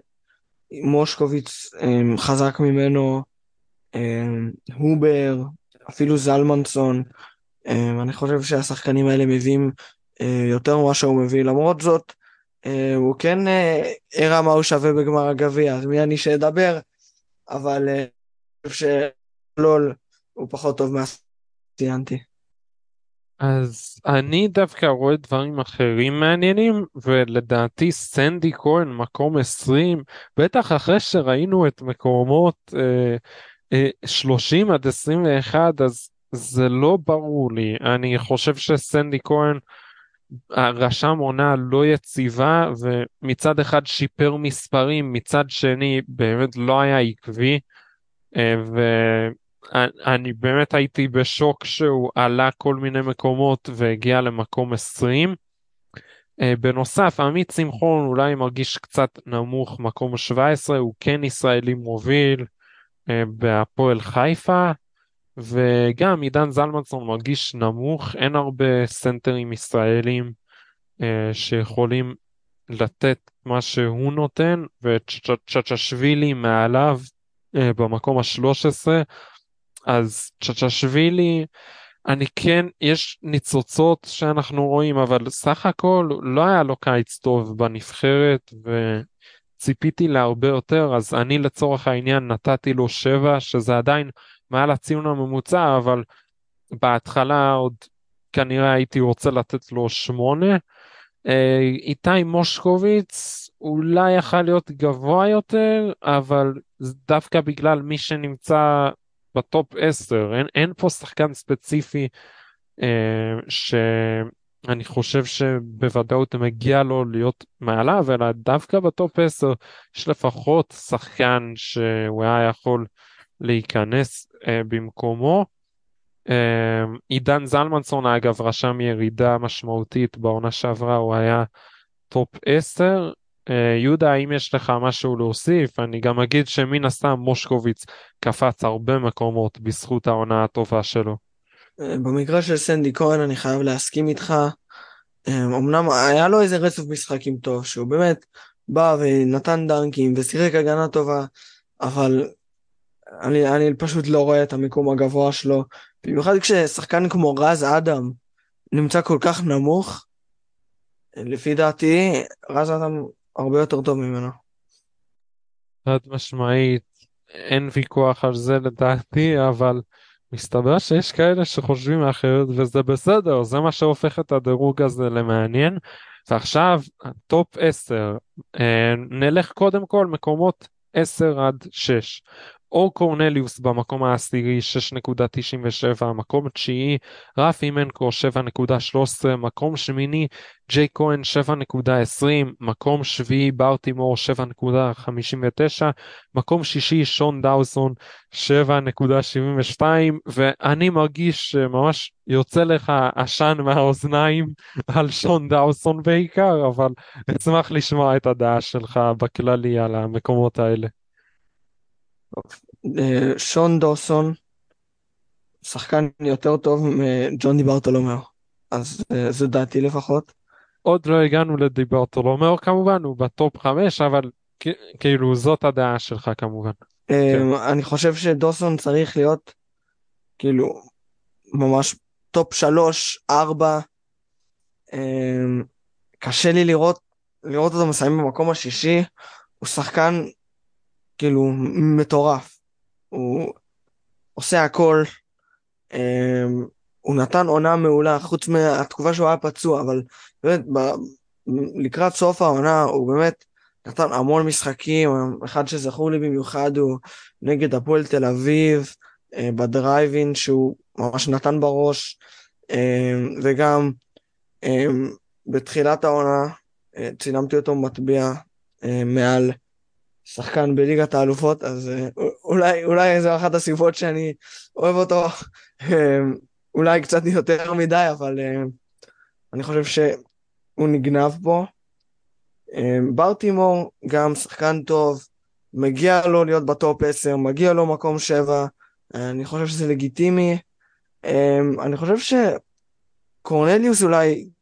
שמושקוביץ אמ, חזק ממנו, אמ, הובר, אפילו זלמנסון. אמ, אני חושב שהשחקנים האלה מביאים אה, יותר ממה שהוא מביא. למרות זאת, אה, הוא כן אה, הראה מה הוא שווה בגמר הגביע, אז מי אני שאדבר, אבל אה, אני חושב שלול הוא פחות טוב מהציינתי. אז אני דווקא רואה דברים אחרים מעניינים, ולדעתי סנדי כהן מקום עשרים, בטח אחרי שראינו את מקומות אה, אה, שלושים עד עשרים ואחת, אז זה לא ברור לי. אני חושב שסנדי כהן רשם עונה לא יציבה, ומצד אחד שיפר מספרים, מצד שני באמת לא היה עקבי. אה, ואני באמת הייתי בשוק שהוא עלה כל מיני מקומות והגיע למקום עשרים. אה, בנוסף, עמית שמחון אולי מרגיש קצת נמוך, מקום שבע עשרה, הוא כן ישראלי מוביל אה, בהפועל חיפה. וגם עידן זלמנסון מרגיש נמוך, אין הרבה סנטרים ישראלים אה, שיכולים לתת מה שהוא נותן, וצ'צ'שווילי מעליו אה, במקום ה-שלוש עשרה. אז צ'צ'שווילי, אני כן, יש ניצוצות שאנחנו רואים, אבל סך הכל לא היה לו קיץ טוב בנבחרת, וציפיתי להרבה יותר, אז אני לצורך העניין נתתי לו שבע, שזה עדיין מעל הציון הממוצע, אבל בהתחלה עוד כנראה הייתי רוצה לתת לו שמונה. אה, איתי מושקוביץ אולי יכול להיות גבוה יותר, אבל זה דווקא בגלל מי שנמצא בטופ עשר, אין, אין פה שחקן ספציפי אה, שאני חושב שבוודאות מגיע לו להיות מעליו, אלא דווקא בטופ עשר יש לפחות שחקן שהוא היה יכול להיכנס אה, במקומו. אה, עידן זלמנסון אגב רשם ירידה משמעותית בעונה שעברה, הוא היה טופ עשר. אה, יהודה, האם יש לך משהו להוסיף? אני גם אגיד שמן הסתם מושקוביץ קפץ הרבה מקומות בזכות העונה הטובה שלו. אה, במקרה של סנדי כהן אני חייב להסכים איתך. אה, אמנם היה לו איזה רצף משחקים טוב, שהוא באמת בא ונתן דנקים ושיחק הגנה טובה, אבל אני, אני פשוט לא רואה את המיקום הגבוה שלו, במיוחד כששחקן כמו רז אדם נמצא כל כך נמוך. לפי דעתי רז אדם הרבה יותר טוב ממנו. חד משמעית, אין ויכוח על זה לדעתי, אבל מסתבר שיש כאלה שחושבים אחרת, וזה בסדר, זה מה שהופך את הדירוג הזה למעניין. ועכשיו, טופ עשר, אה, נלך קודם כל מקומות עשר עד שש. אור קורנליוס במקום העשירי שש נקודה תשעים ושבע, מקום תשיעי רפי מנקו שבע נקודה שלוש עשרה, מקום שמיני ג'יי כהן שבע נקודה עשרים, מקום שביעי ברטימור שבע נקודה חמישים ותשע, מקום שישי שון דאוסון שבע נקודה שבעים ושתיים, ואני מרגיש שממש יוצא לך עשן מהאוזניים על שון דאוסון בעיקר, אבל אשמח לשמוע את הדעה שלך בכללי על המקומות האלה. אה, שון דוסון שחקן יותר טוב מג'וני ברטולומיאו, אז אה, זו דעתי לפחות. עוד לא הגענו לדיברטולומיאו כמובן, הוא בטופ חמש, אבל כ- כאילו זאת הדעה שלך כמובן. כן. אה, אני חושב שדוסון צריך להיות כאילו ממש טופ שלוש, ארבע. אה, קשה לי לראות, לראות אותו מסיים במקום השישי. הוא שחקן כאילו מטורף. הוא עושה הכל. אה, הוא נתן עונה מעולה, חוץ מהתקופה שהוא היה פצוע, אבל באמת, ב, לקראת סוף העונה הוא באמת נתן המון משחקים. אחד שזכור לי במיוחד הוא נגד הפועל תל אביב, אה, בדרייבין שהוא ממש נתן בראש, אה, וגם אה, בתחילת העונה אה, צילמתי אותו מטביע אה, מעל שחקן בליגת האלופות, אז אה, אולי, אולי זו אחת הסיבות שאני אוהב אותו, אה, אולי קצת יותר מדי, אבל אה, אני חושב שהוא נגנב פה. אה, ברטימור גם שחקן טוב, מגיע לו להיות בטופ עשר, מגיע לו מקום שבע, אה, אני חושב שזה לגיטימי. אה, אני חושב שקורנליוס אולי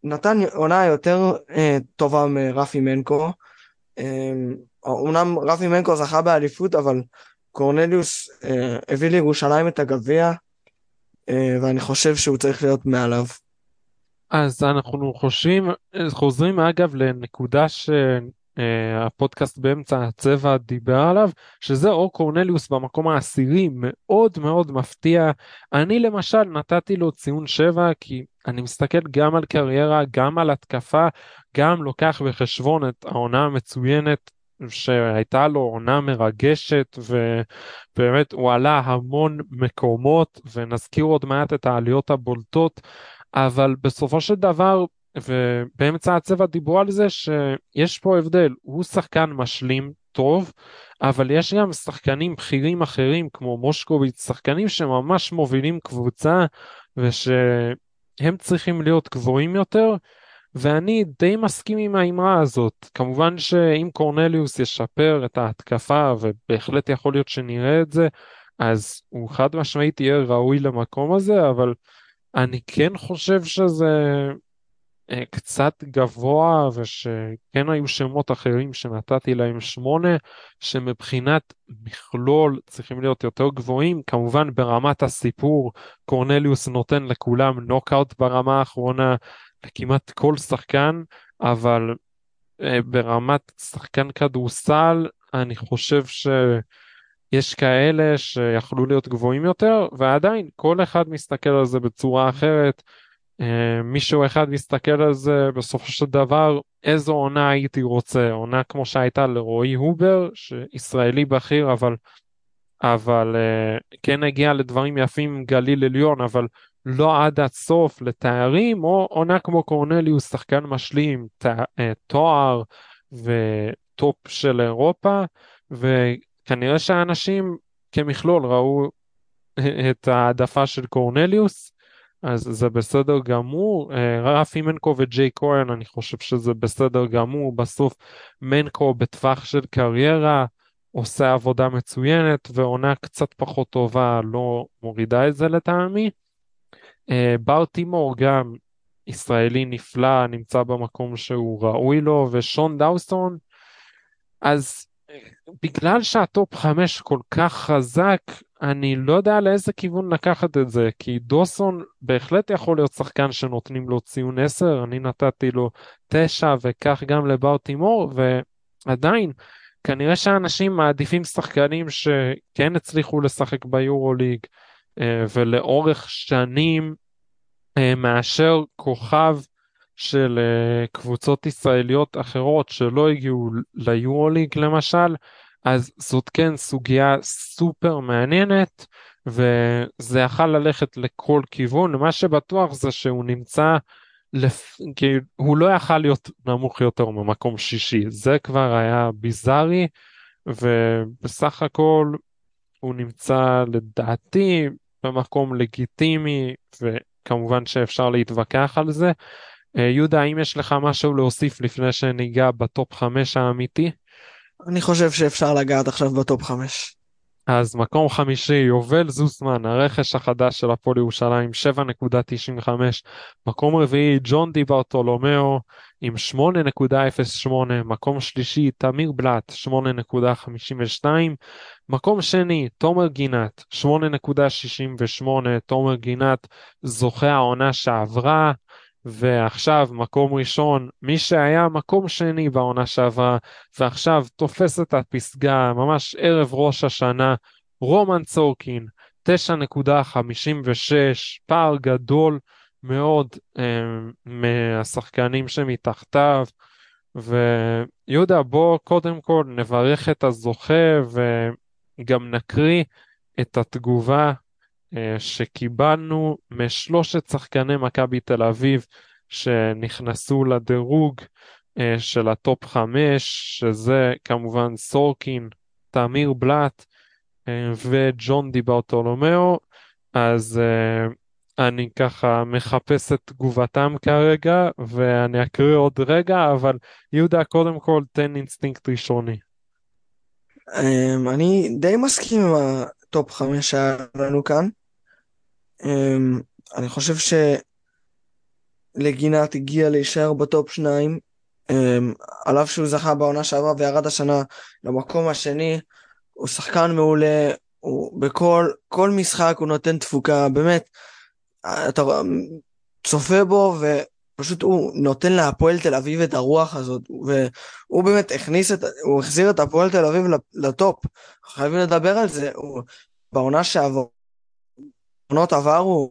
נתן עונה יותר אה, טובה מרפי מנקו. אה, אומנם רפי מנקו זכה באליפות, אבל קורנליוס אה, הביא לירושלים את הגביע, אה, ואני חושב שהוא צריך להיות מעליו. אז אנחנו חושבים, חוזרים אגב לנקודה שהפודקאסט באמצע הצבע דיבר עליו, שזה אור קורנליוס במקום העשירי, מאוד מאוד מפתיע. אני למשל נתתי לו ציון שבע, כי אני מסתכל גם על קריירה, גם על התקפה, גם לוקח בחשבון את העונה המצוינת שהייתה לו, עונה מרגשת, ובאמת הוא עלה המון מקומות, ונזכיר עוד מעט את העליות הבולטות. אבל בסופו של דבר, ובאמצע הצבע דיברו על זה שיש פה הבדל, הוא שחקן משלים טוב, אבל יש גם שחקנים בכירים אחרים כמו מושקוביץ, שחקנים שממש מובילים קבוצה ושהם צריכים להיות גבוהים יותר, ואני די מסכים עם האמרה הזאת. כמובן שאם קורנליוס ישפר את ההתקפה, ובהחלט יכול להיות שנראה את זה, אז הוא חד משמעית יהיה ראוי למקום הזה, אבל אני כן חושב שזה אה, קצת גבוה, ושכן היו שמות אחרים שנתתי להם שמונה, שמבחינת מכלול צריכים להיות יותר גבוהים. כמובן ברמת הסיפור, קורנליוס נותן לכולם נוקאוט ברמה האחרונה, לכמעט כל שחקן, אבל אה, ברמת שחקן כדורסל, אני חושב ש... יש כאלה שיכלו להיות גבוהים יותר, ועדיין כל אחד מסתכל על זה בצורה אחרת. אה, מישהו אחד מסתכל על זה בסופו של דבר, איזו עונה הייתי רוצה, עונה כמו שהייתה לרועי הובר, שישראלי בכיר, אבל, אבל אה, כן הגיע לדברים יפים עם גליל עליון, אבל לא עד הסוף לתארים, או עונה כמו קורנליוס, שחקן משלים, תא, אה, תואר וטופ של אירופה, ו... כנראה שהאנשים כמכלול ראו את העדפה של קורנליוס, אז זה בסדר גמור. אה, רפי מנקו וג'יי כהן, אני חושב שזה בסדר גמור. בסוף מנקו בטווח של קריירה עושה עבודה מצוינת, ועונה קצת פחות טובה לא מורידה את זה לטעמי. אה, בר טימור גם ישראלי נפלא, נמצא במקום שהוא ראוי לו, ושון דאוסון, אז בגלל שהטופ חמש כל כך חזק, אני לא יודע לאיזה כיוון לקחת את זה, כי דוסון בהחלט יכול להיות שחקן שנותנים לו ציון עשר, אני נתתי לו תשע, וכך גם לבר טימור, ועדיין, כנראה שאנשים מעדיפים שחקנים שכן הצליחו לשחק ביורוליג, אה, ולאורך שנים, אה, מאשר כוכב של uh, קבוצות ישראליות אחרות שלא הגיעו ליורוליג למשל. אז זאת כן סוגיה סופר מעניינת, וזה יכול ללכת לכל כיוון. מה שבטוח זה שהוא נמצא, לפ... כי הוא לא יכול להיות נמוך יותר ממקום שישי, זה כבר היה ביזארי, ובסך הכל הוא נמצא לדעתי במקום לגיטימי, וכמובן שאפשר להתווכח על זה. יהודה, האם יש לך משהו להוסיף לפני שניגע בטופ חמש האמיתי? אני חושב שאפשר לגעת עכשיו בטופ חמש. אז מקום חמישי, יובל זוסמן, הרכש החדש של הפועל ירושלים, שבע נקודה תשעים וחמש. מקום רביעי, ג'ון די ברטולומיאו עם שמונה נקודה אפס שמונה. מקום שלישי, תמיר בלאט, שמונה נקודה חמישים ושתיים. מקום שני, תומר גינת, שמונה נקודה שישים ושמונה. תומר גינת זוכה העונה שעברה, ועכשיו מקום ראשון, מי שהיה מקום שני בעונה שעברה, ועכשיו תופס את הפסגה, ממש ערב ראש השנה, רומן צורקין, תשע נקודה חמישים ושש, פער גדול מאוד אה, מהשחקנים שמתחתיו. ויהודה, בוא קודם כל נברך את הזוכה, וגם נקריא את התגובה שקיבלנו משלושת שחקני מכבי תל אביב שנכנסו לדירוג של הטופ חמש, שזה כמובן סורקין, תמיר בלאט וג'ון די ברטולומיאו. אז אני ככה מחפש את תגובתם כרגע, ואני אקריא עוד רגע, אבל יהודה, קודם כל תן אינסטינקט ראשוני. אני די מסכים עם הטופ חמש שהיה לנו כאן. אני חושב לגינת הגיע להישאר בטופ שניים, אמ, על אף שהוא זכה בעונה שעברה וירד השנה למקום השני. הוא שחקן מעולה, הוא בכל כל משחק הוא נותן תפוקה, באמת, אתה צופה בו ופשוט הוא נותן להפועל תל אביב את הרוח הזאת, והוא באמת הכניס את, הוא החזיר את הפועל תל אביב לטופ. חייבים לדבר על זה. הוא, בעונה שעברה, בעונות עברו,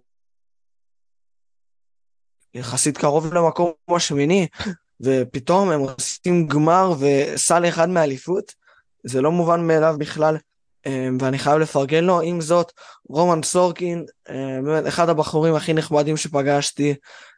יחסית קרוב למקום השמיני, ופתאום הם עושים גמר וסל אחד מאליפות. זה לא מובן מאליו בכלל, ואני חייב לפרגן לו. עם זאת, רומן סורקין, באמת אחד הבחורים הכי נכבדים שפגשתי,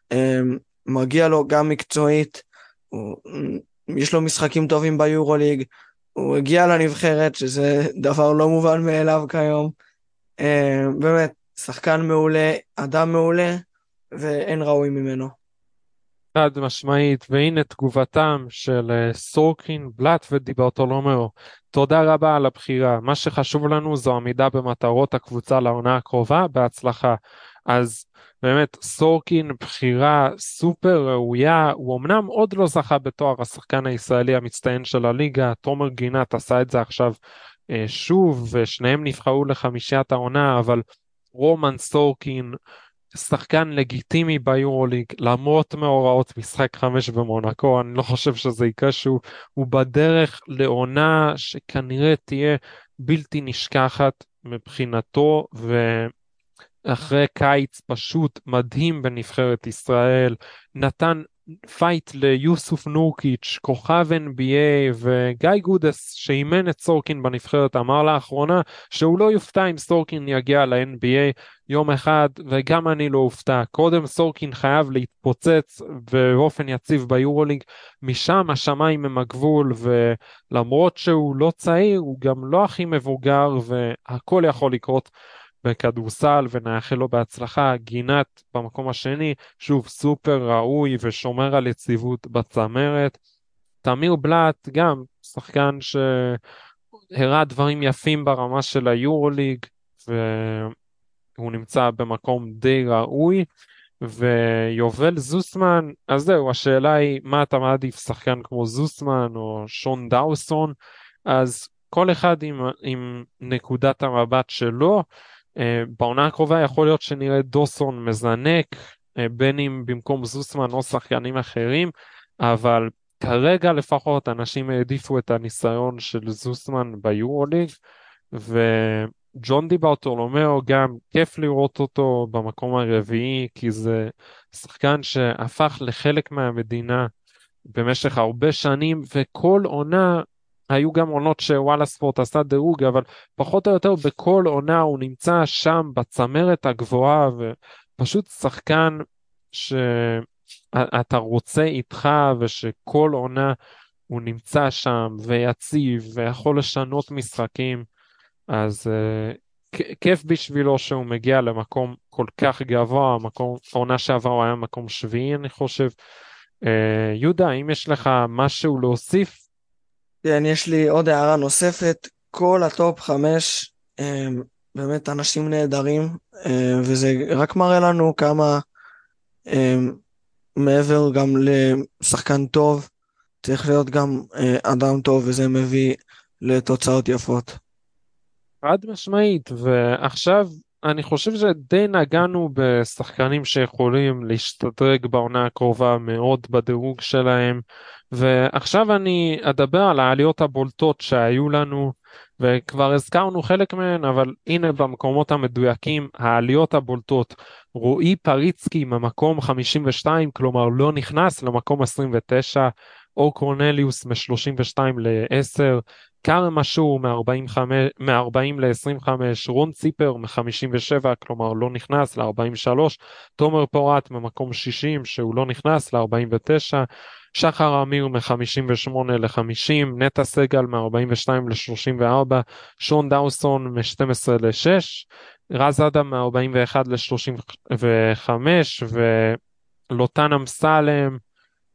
מגיע לו גם מקצועית, הוא, יש לו משחקים טובים ביורוליג, הוא הגיע לנבחרת, שזה דבר לא מובן מאליו כיום. באמת, שחקן מעולה, אדם מעולה, ואין ראוי ממנו. חד משמעית, והנה תגובתם של אה, סורקין, בלאט ודיברטולומיאו. תודה רבה על הבחירה. מה שחשוב לנו זו עמידה במטרות הקבוצה לעונה הקרובה, בהצלחה. אז באמת סורקין בחירה סופר ראויה, הוא אמנם עוד לא זכה בתואר השחקן הישראלי המצטיין של הליגה, תומר גינת עשה את זה עכשיו אה, שוב, ושניהם נבחרו לחמישיית העונה, אבל רומן סורקין שחקן לגיטימי ביורוליג, למרות מאורעות משחק חמש במונקו. אני לא חושב שזה יקרה, שהוא הוא בדרך לעונה שכנראה תהיה בלתי נשכחת מבחינתו, ואחרי קיץ פשוט מדהים בנבחרת ישראל, נתן פייט ליוסוף נורקיץ', כוכב אן בי איי, וגיא גודס שאימן את סורקין בנבחרת אמר לאחרונה שהוא לא יופתע אם סורקין יגיע ל-אן בי איי יום אחד, וגם אני לא אופתע. קודם סורקין חייב להתפוצץ באופן יציב ביורוליג, משם השמיים הם הגבול, ולמרות שהוא לא צעיר הוא גם לא הכי מבוגר, והכל יכול לקרות בכדורסל, ונאחל לו בהצלחה. גינת במקום השני, שוב סופר ראוי ושומר על יציבות בצמרת. תמיר בלאט גם שחקן שהראה דברים יפים ברמה של היורוליג, והוא נמצא במקום די ראוי. ויובל זוסמן, אז זהו, השאלה היא מה אתה מעדיף, שחקן כמו זוסמן או שון דאוסון? אז כל אחד עם, עם נקודת המבט שלו. Uh, בעונה הקרובה יכול להיות שנראה דוסון מזנק, uh, בין אם במקום זוסמן או שחקנים אחרים, אבל כרגע לפחות אנשים העדיפו את הניסיון של זוסמן ביורוליג, וג'ון דיברטולומיאו גם כיף לראות אותו במקום הרביעי, כי זה שחקן שהפך לחלק מהמדינה במשך הרבה שנים, וכל עונה, היו גם עונות שוואלה ספורט עשה דירוג, אבל פחות או יותר בכל עונה הוא נמצא שם בצמרת הגבוהה, ופשוט שחקן שאתה רוצה איתך, ושכל עונה הוא נמצא שם ויציב ויכול לשנות משחקים. אז uh, כיף בשבילו שהוא מגיע למקום כל כך גבוה. מקום, העונה שעברה הוא היה מקום שביעי אני חושב. uh, יהודה, אם יש לך משהו להוסיף? כן, יש לי עוד הערה נוספת. כל הטופ חמש הם באמת אנשים נהדרים, הם, וזה רק מראה לנו כמה הם, מעבר גם לשחקן טוב, צריך להיות גם אה, אדם טוב, וזה מביא לתוצאות יפות. חד משמעית. ועכשיו אני חושב שדי נגענו בשחקנים שיכולים להשתדרג בעונה הקרובה מאוד בדירוג שלהם, ועכשיו אני אדבר על העליות הבולטות שהיו לנו, וכבר הזכרנו חלק מהן, אבל הנה במקומות המדויקים העליות הבולטות. רועי פריצקי ממקום חמישים ושתיים, כלומר לא נכנס למקום עשרים ותשע, או קורנליוס מ-שלושים ושתיים ל-עשר, קארם אשור מ-ארבעים ל-עשרים וחמש, רון ציפר מ-חמישים ושבע, כלומר לא נכנס ל-ארבעים ושלוש, תומר פורט ממקום שישים שהוא לא נכנס ל-ארבעים ותשע, שחר אמיר מ-חמישים ושמונה ל-חמישים, נטע סגל מ-ארבעים ושתיים ל-שלושים וארבע, שון דאוסון מ-שתים עשרה ל-שש, רז אדם מ-ארבעים ואחת ל-שלושים וחמש, ולוטן אמסלם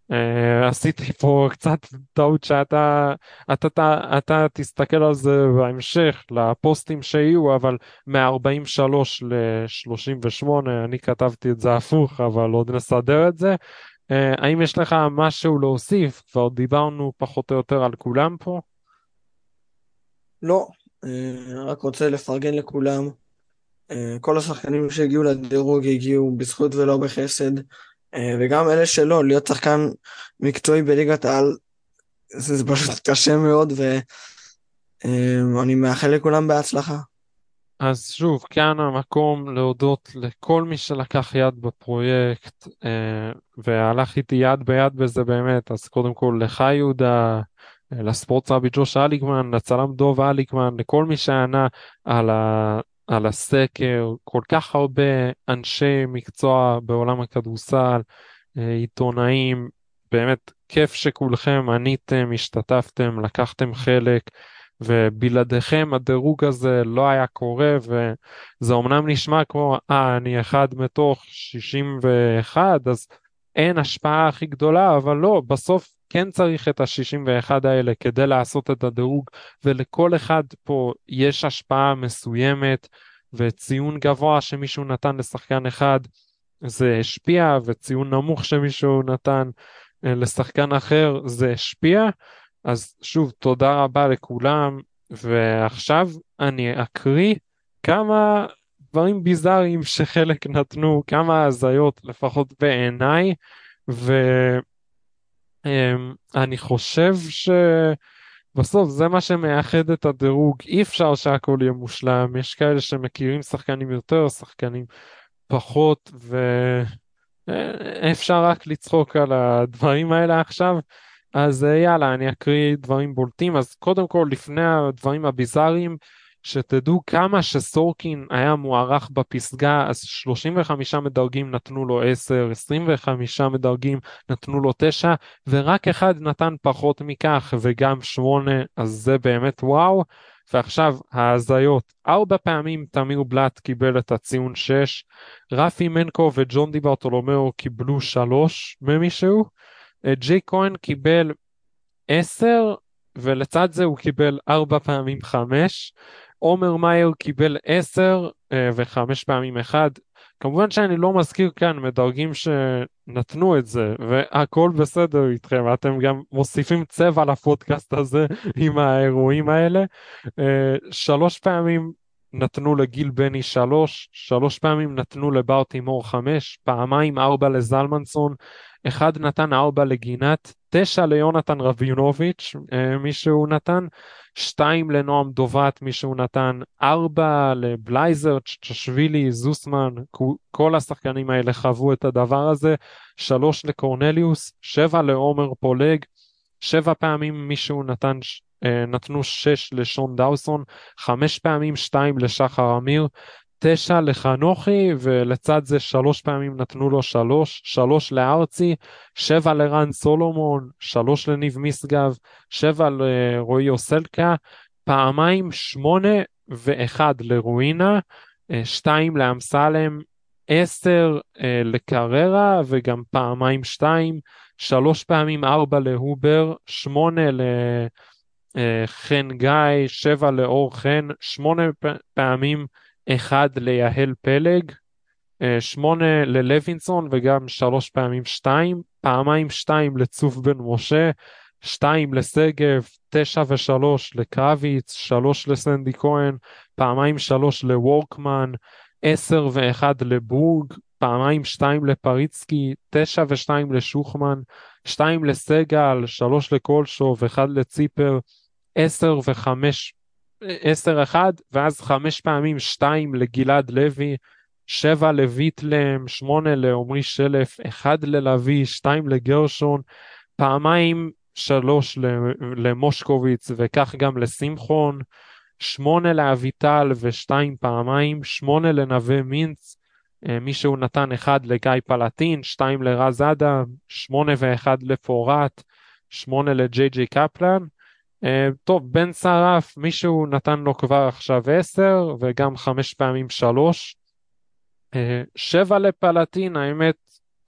אה, עשיתי פה קצת טעות שאתה אתה, אתה, אתה תסתכל על זה בהמשך לפוסטים שיהיו, אבל מ-ארבעים ושלוש ל-שלושים ושמונה אני כתבתי את זה הפוך, אבל עוד נסדר את זה. אה, האם יש לך משהו להוסיף? כבר דיברנו פחות או יותר על כולם פה. לא, אה, רק רוצה לפרגן לכולם. אה, כל השחקנים שהגיעו לדירוג הגיעו בזכות ולא בחסד, אה, וגם אלה שלא, להיות שחקן מקצועי בליגת העל, זה זה פשוט קשה מאוד, ואני מאחל לכולם בהצלחה. אז שוב, כאן המקום להודות לכל מי שלקח יד בפרויקט אה, והלך איתי יד ביד בזה באמת. אז קודם כל לך יהודה, אה, לספורט רבי ג'וש אליגמן, לצלם דוב אליגמן, לכל מי שענה על, ה, על הסקר, כל כך הרבה אנשי מקצוע בעולם הכדורסל, אה, עיתונאים, באמת כיף שכולכם עניתם, השתתפתם, לקחתם חלק. ובלעדיכם הדירוג הזה לא היה קורה, וזה אומנם נשמע כמו, אה, אני אחד מתוך שישים ואחת, אז אין השפעה הכי גדולה, אבל לא, בסוף כן צריך את ה-שישים ואחת האלה כדי לעשות את הדירוג, ולכל אחד פה יש השפעה מסוימת, וציון גבוה שמישהו נתן לשחקן אחד, זה השפיע, וציון נמוך שמישהו נתן אה, לשחקן אחר, זה השפיע. אז שוב, תודה רבה לכולם, ועכשיו אני אקריא כמה דברים ביזאריים שחלק נתנו, כמה הזיות לפחות בעיניי, ואני חושב שבסוף זה מה שמאחד את הדירוג, אי אפשר שהכל יהיה מושלם, יש כאלה שמכירים שחקנים יותר, שחקנים פחות, ואפשר רק לצחוק על הדברים האלה עכשיו. אז אה, יאללה, אני אקריא דברים בולטים. אז קודם כל, לפני הדברים הביזאריים, שתדעו כמה שסורקין היה מוערך בפסגה, אז שלושים וחמישה מדרגים נתנו לו עשר, עשרים וחמישה מדרגים נתנו לו תשע, ורק אחד נתן פחות מכך, וגם שמונה, אז זה באמת וואו. ועכשיו, ההזיות, ארבע פעמים תמיר בלאט קיבל את הציון שש, רפי מנקו וג'ון די ברטולומיאו קיבלו שלוש ממישהו, ג'יי כהן קיבל עשר, ולצד זה הוא קיבל ארבע פעמים חמש, עומר מאייר קיבל עשר וחמש פעמים אחד. כמובן שאני לא מזכיר כאן מדרגים שנתנו את זה, והכל בסדר איתכם, אתם גם מוסיפים צבע לפודקאסט הזה עם האירועים האלה. אה, שלוש פעמים נתנו לגיל בני שלוש, שלוש פעמים נתנו לברטימור חמש, פעמיים ארבע לזלמנסון, אחד נתן ארבע לגינת, תשע ליונתן רבינוביץ', אה, מישהו נתן, שתיים לנועם דובת, מישהו נתן, ארבע לבלייזר, צ'שווילי, זוסמן, כל השחקנים האלה חוו את הדבר הזה, שלוש לקורנליוס, שבע לעומר פולג, שבע פעמים מישהו נתן, אה, נתנו שש לשון דאוסון, חמש פעמים שתיים לשחר אמיר, תשע לחנוכי, ולצד זה שלוש פעמים נתנו לו שלוש, שלוש לארצי, שבע לרן סולומון, שלוש לניב משגב, שבע לרועי אוסלקה, פעמיים שמונה ואחד לרואינה, שתיים לאמסלם, עשר אה, לקררה, וגם פעמיים שתיים, שלוש פעמים ארבע להובר, שמונה לחן גיא, שבע לאור חן, שמונה פעמים אחד ליהל פלג, שמונה ללוינסון וגם שלוש פעמים שתיים, פעמיים שתיים לצוף בן משה, שתיים לסגב, תשע ושלוש לקרביץ, שלוש לסנדי כהן, פעמיים שלוש לוורקמן, עשר ואחד לבורג, פעמיים שתיים לפריצקי, תשע ושתיים לשוחמן, שתיים לסגל, שלוש לקולשוב, אחד לציפר, עשר וחמש עשר אחד, ואז חמש פעמים שתיים לגלעד לוי, שבע לויטלם, שמונה לעומרי שלף, אחד ללוי, שתיים לגרשון, פעמיים שלוש למושקוביץ, וכך גם לשמחון, שמונה לאביטל ושתיים פעמיים, שמונה לנווה מינץ, מישהו נתן אחד לגיא פלטין, שתיים לרז אדם, שמונה ואחד לפורט, שמונה לג'יי ג'יי קפלן, Uh, טוב, בן שרף, מישהו נתן לו כבר עכשיו עשר, וגם חמש פעמים שלוש. Uh, שבע לפלטין, האמת,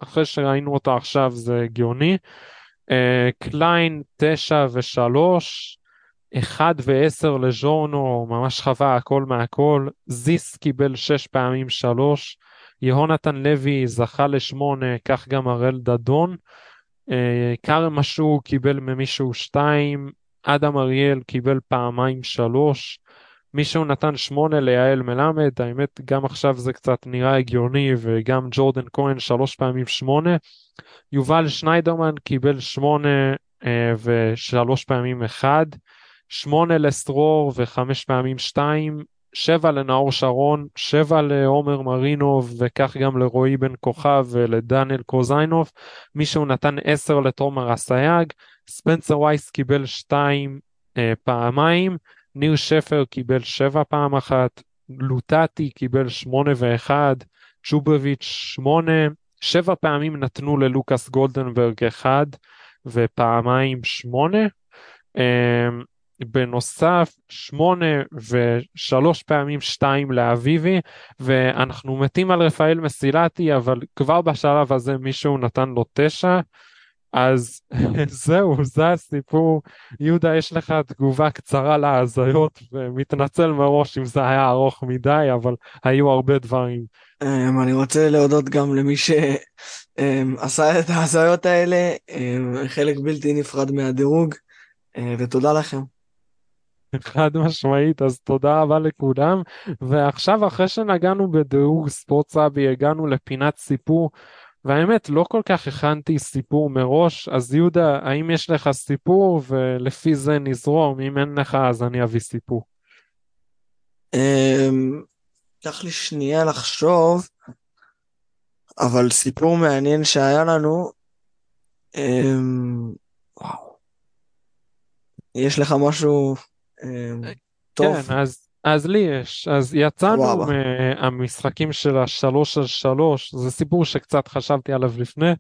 אחרי שראינו אותו עכשיו זה הגיוני. אה, קליין תשע ושלוש, אחד ועשר לז'ורנו, ממש חווה הכל מהכל. זיס קיבל שש פעמים שלוש, יהונתן לוי זכה לשמונה, כך גם הראל דדון. אה, כרם משהו קיבל ממישהו שתיים, אדם אריאל קיבל פעמיים שלוש, מישהו נתן שמונה ליעל מלמד, האמת גם עכשיו זה קצת נראה הגיוני, וגם ג'ורדן כהן שלוש פעמים שמונה. יובל שניידרמן קיבל שמונה אה, ושלוש פעמים אחד, שמונה לסטרור וחמש פעמים שתיים, שבע לנאור שרון, שבע לעומר מרינוב, וכך גם לרועי בן כוכב ולדניאל קוזיינוב. מישהו נתן עשר לתומר אסייג, ספנסר וייס קיבל שתיים אה, פעמיים, ניר שפר קיבל שבע פעם אחת, לוטטי קיבל שמונה ואחד, צ'ובביץ' שמונה, שבע פעמים נתנו ללוקאס גולדנברג אחד, ופעמיים שמונה. Um, בנוסף שמונה ושלוש פעמים שתיים לאביבי, ואנחנו מתים על רפאל מסילתי, אבל כבר בשלב הזה מישהו נתן לו תשע. אז זהו, זה הסיפור. יהודה, יש לך תגובה קצרה להזיות, ומתנצל מראש אם זה היה ארוך מדי, אבל היו הרבה דברים. אמ, אני רוצה להודות גם למי שעשה את ההזיות האלה, אמ, חלק בלתי נפרד מהדירוג, אמ, ותודה לכם. חד משמעית, אז תודה רבה לכולם. ועכשיו אחרי שנגענו בדירוג ספורט סאבי, הגענו לפינת סיפור, והאמת לא כל כך הכנתי סיפור מראש. אז יהודה, האם יש לך סיפור, ולפי זה נזרום? אם אין לך אז אני אביא סיפור. אמ, לקח לי שנייה לחשוב, אבל סיפור מעניין שהיה לנו. אמ, וואו. יש לך משהו אמ, טוב? כן, אז, אז לי יש. אז יצאנו סבבה. מהמשחקים של השלוש על שלוש, זה סיפור שקצת חשבתי עליו לפני,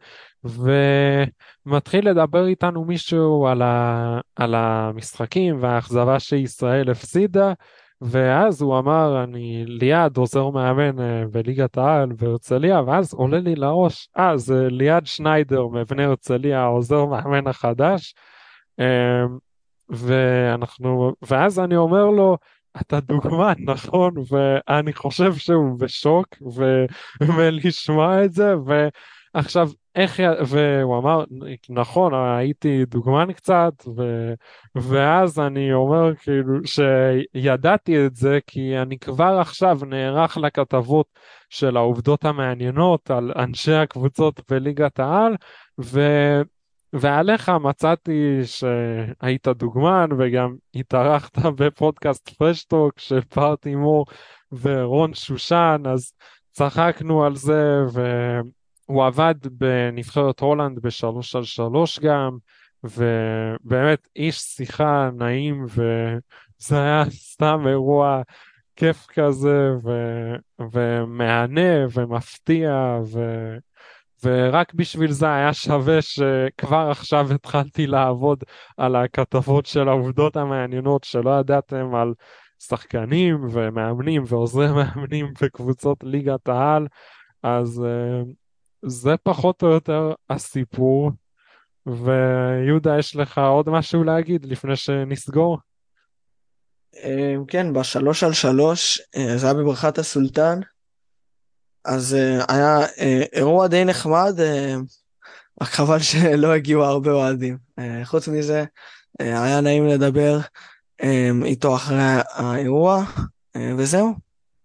ומתחיל לדבר איתנו מישהו על, ה, על המשחקים והאכזבה שישראל הפסידה, ואז הוא אמר, אני ליעד עוזר מאמן אה, בליגת העל בהרצליה, ואז עולה לי לראש, אה, זה ליעד שניידר מבני הרצליה, העוזר מאמן החדש. אמ, ואנחנו, ואז אני אומר לו, אתה דוגמן, נכון? ואני חושב שהוא בשוק ו- ולשמוע את זה, ועכשיו איך, י- והוא אמר, נכון, הייתי דוגמן קצת, ו- ואז אני אומר כאילו שידעתי את זה, כי אני כבר עכשיו נערך לכתבות של העובדות המעניינות על אנשי הקבוצות בליגת העל, ו... ועליך מצאתי שהיית דוגמן, וגם התארחת בפודקאסט פרשטוק של פארטי מור ורון שושן, אז צחקנו על זה, והוא עבד בנבחרת הולנד בשלוש על שלוש גם, ובאמת איש שיחה נעים, וזה היה סתם אירוע כיף כזה, ו... ומענה ומפתיע, ו... ורק בשביל זה היה שווה שכבר עכשיו התחלתי לעבוד על הכתבות של העובדות המעניינות שלא ידעתם על שחקנים ומאמנים ועוזרי מאמנים בקבוצות ליגת העל. אז uh, זה פחות או יותר הסיפור. ויהודה, יש לך עוד משהו להגיד לפני שנסגור? אמ, כן, בשלוש על שלוש, אה, זה היה בברכת הסולטן, אז אה, היה אה, אירוע די נחמד, אה, רק חבל שלא הגיעו הרבה אוהדים. אה, חוץ מזה, אה, היה נעים לדבר אה, איתו אחרי האירוע, אה, וזהו.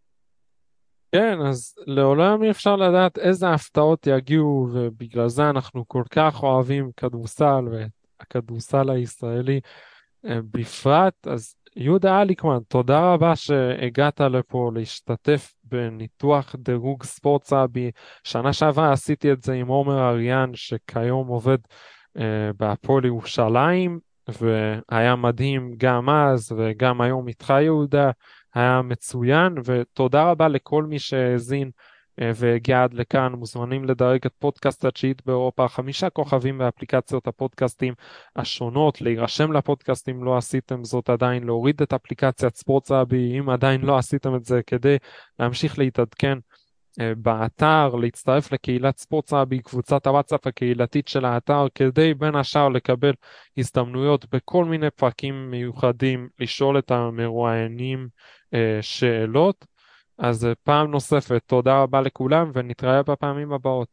כן, אז לעולם אי אפשר לדעת איזה הפתעות יגיעו, ובגלל זה אנחנו כל כך אוהבים כדורסל והכדורסל הישראלי אה, בפרט. אז יהודה אליקמן, תודה רבה שהגעת לפה להשתתף בניתוח דירוג ספורט סאבי. שנה שעברה עשיתי את זה עם עומר אריאן, שכיום עובד אה, בהפועל ירושלים, והיה מדהים גם אז וגם היום איתך יהודה, היה מצוין. ותודה רבה לכל מי שהאזין אה, והגיע עד לכאן. מוזמנים לדרג את פודקאסט התשיעית באירופה, חמישה כוכבים באפליקציות הפודקאסטים השונות, להירשם לפודקאסט אם לא עשיתם זאת עדיין, להוריד את אפליקציית ספורט סאבי אם עדיין לא עשיתם את זה, כדי להמשיך להתעדכן אה, באתר, להצטרף לקהילת ספורטסאבי, קבוצת הוואטסאפ הקהילתית של האתר, כדי בין השאר לקבל הזדמנויות בכל מיני פרקים מיוחדים, לשאול את המרואיינים אה, שאלות. אז אה, פעם נוספת, תודה רבה לכולם ונתראה בפעמים הבאות.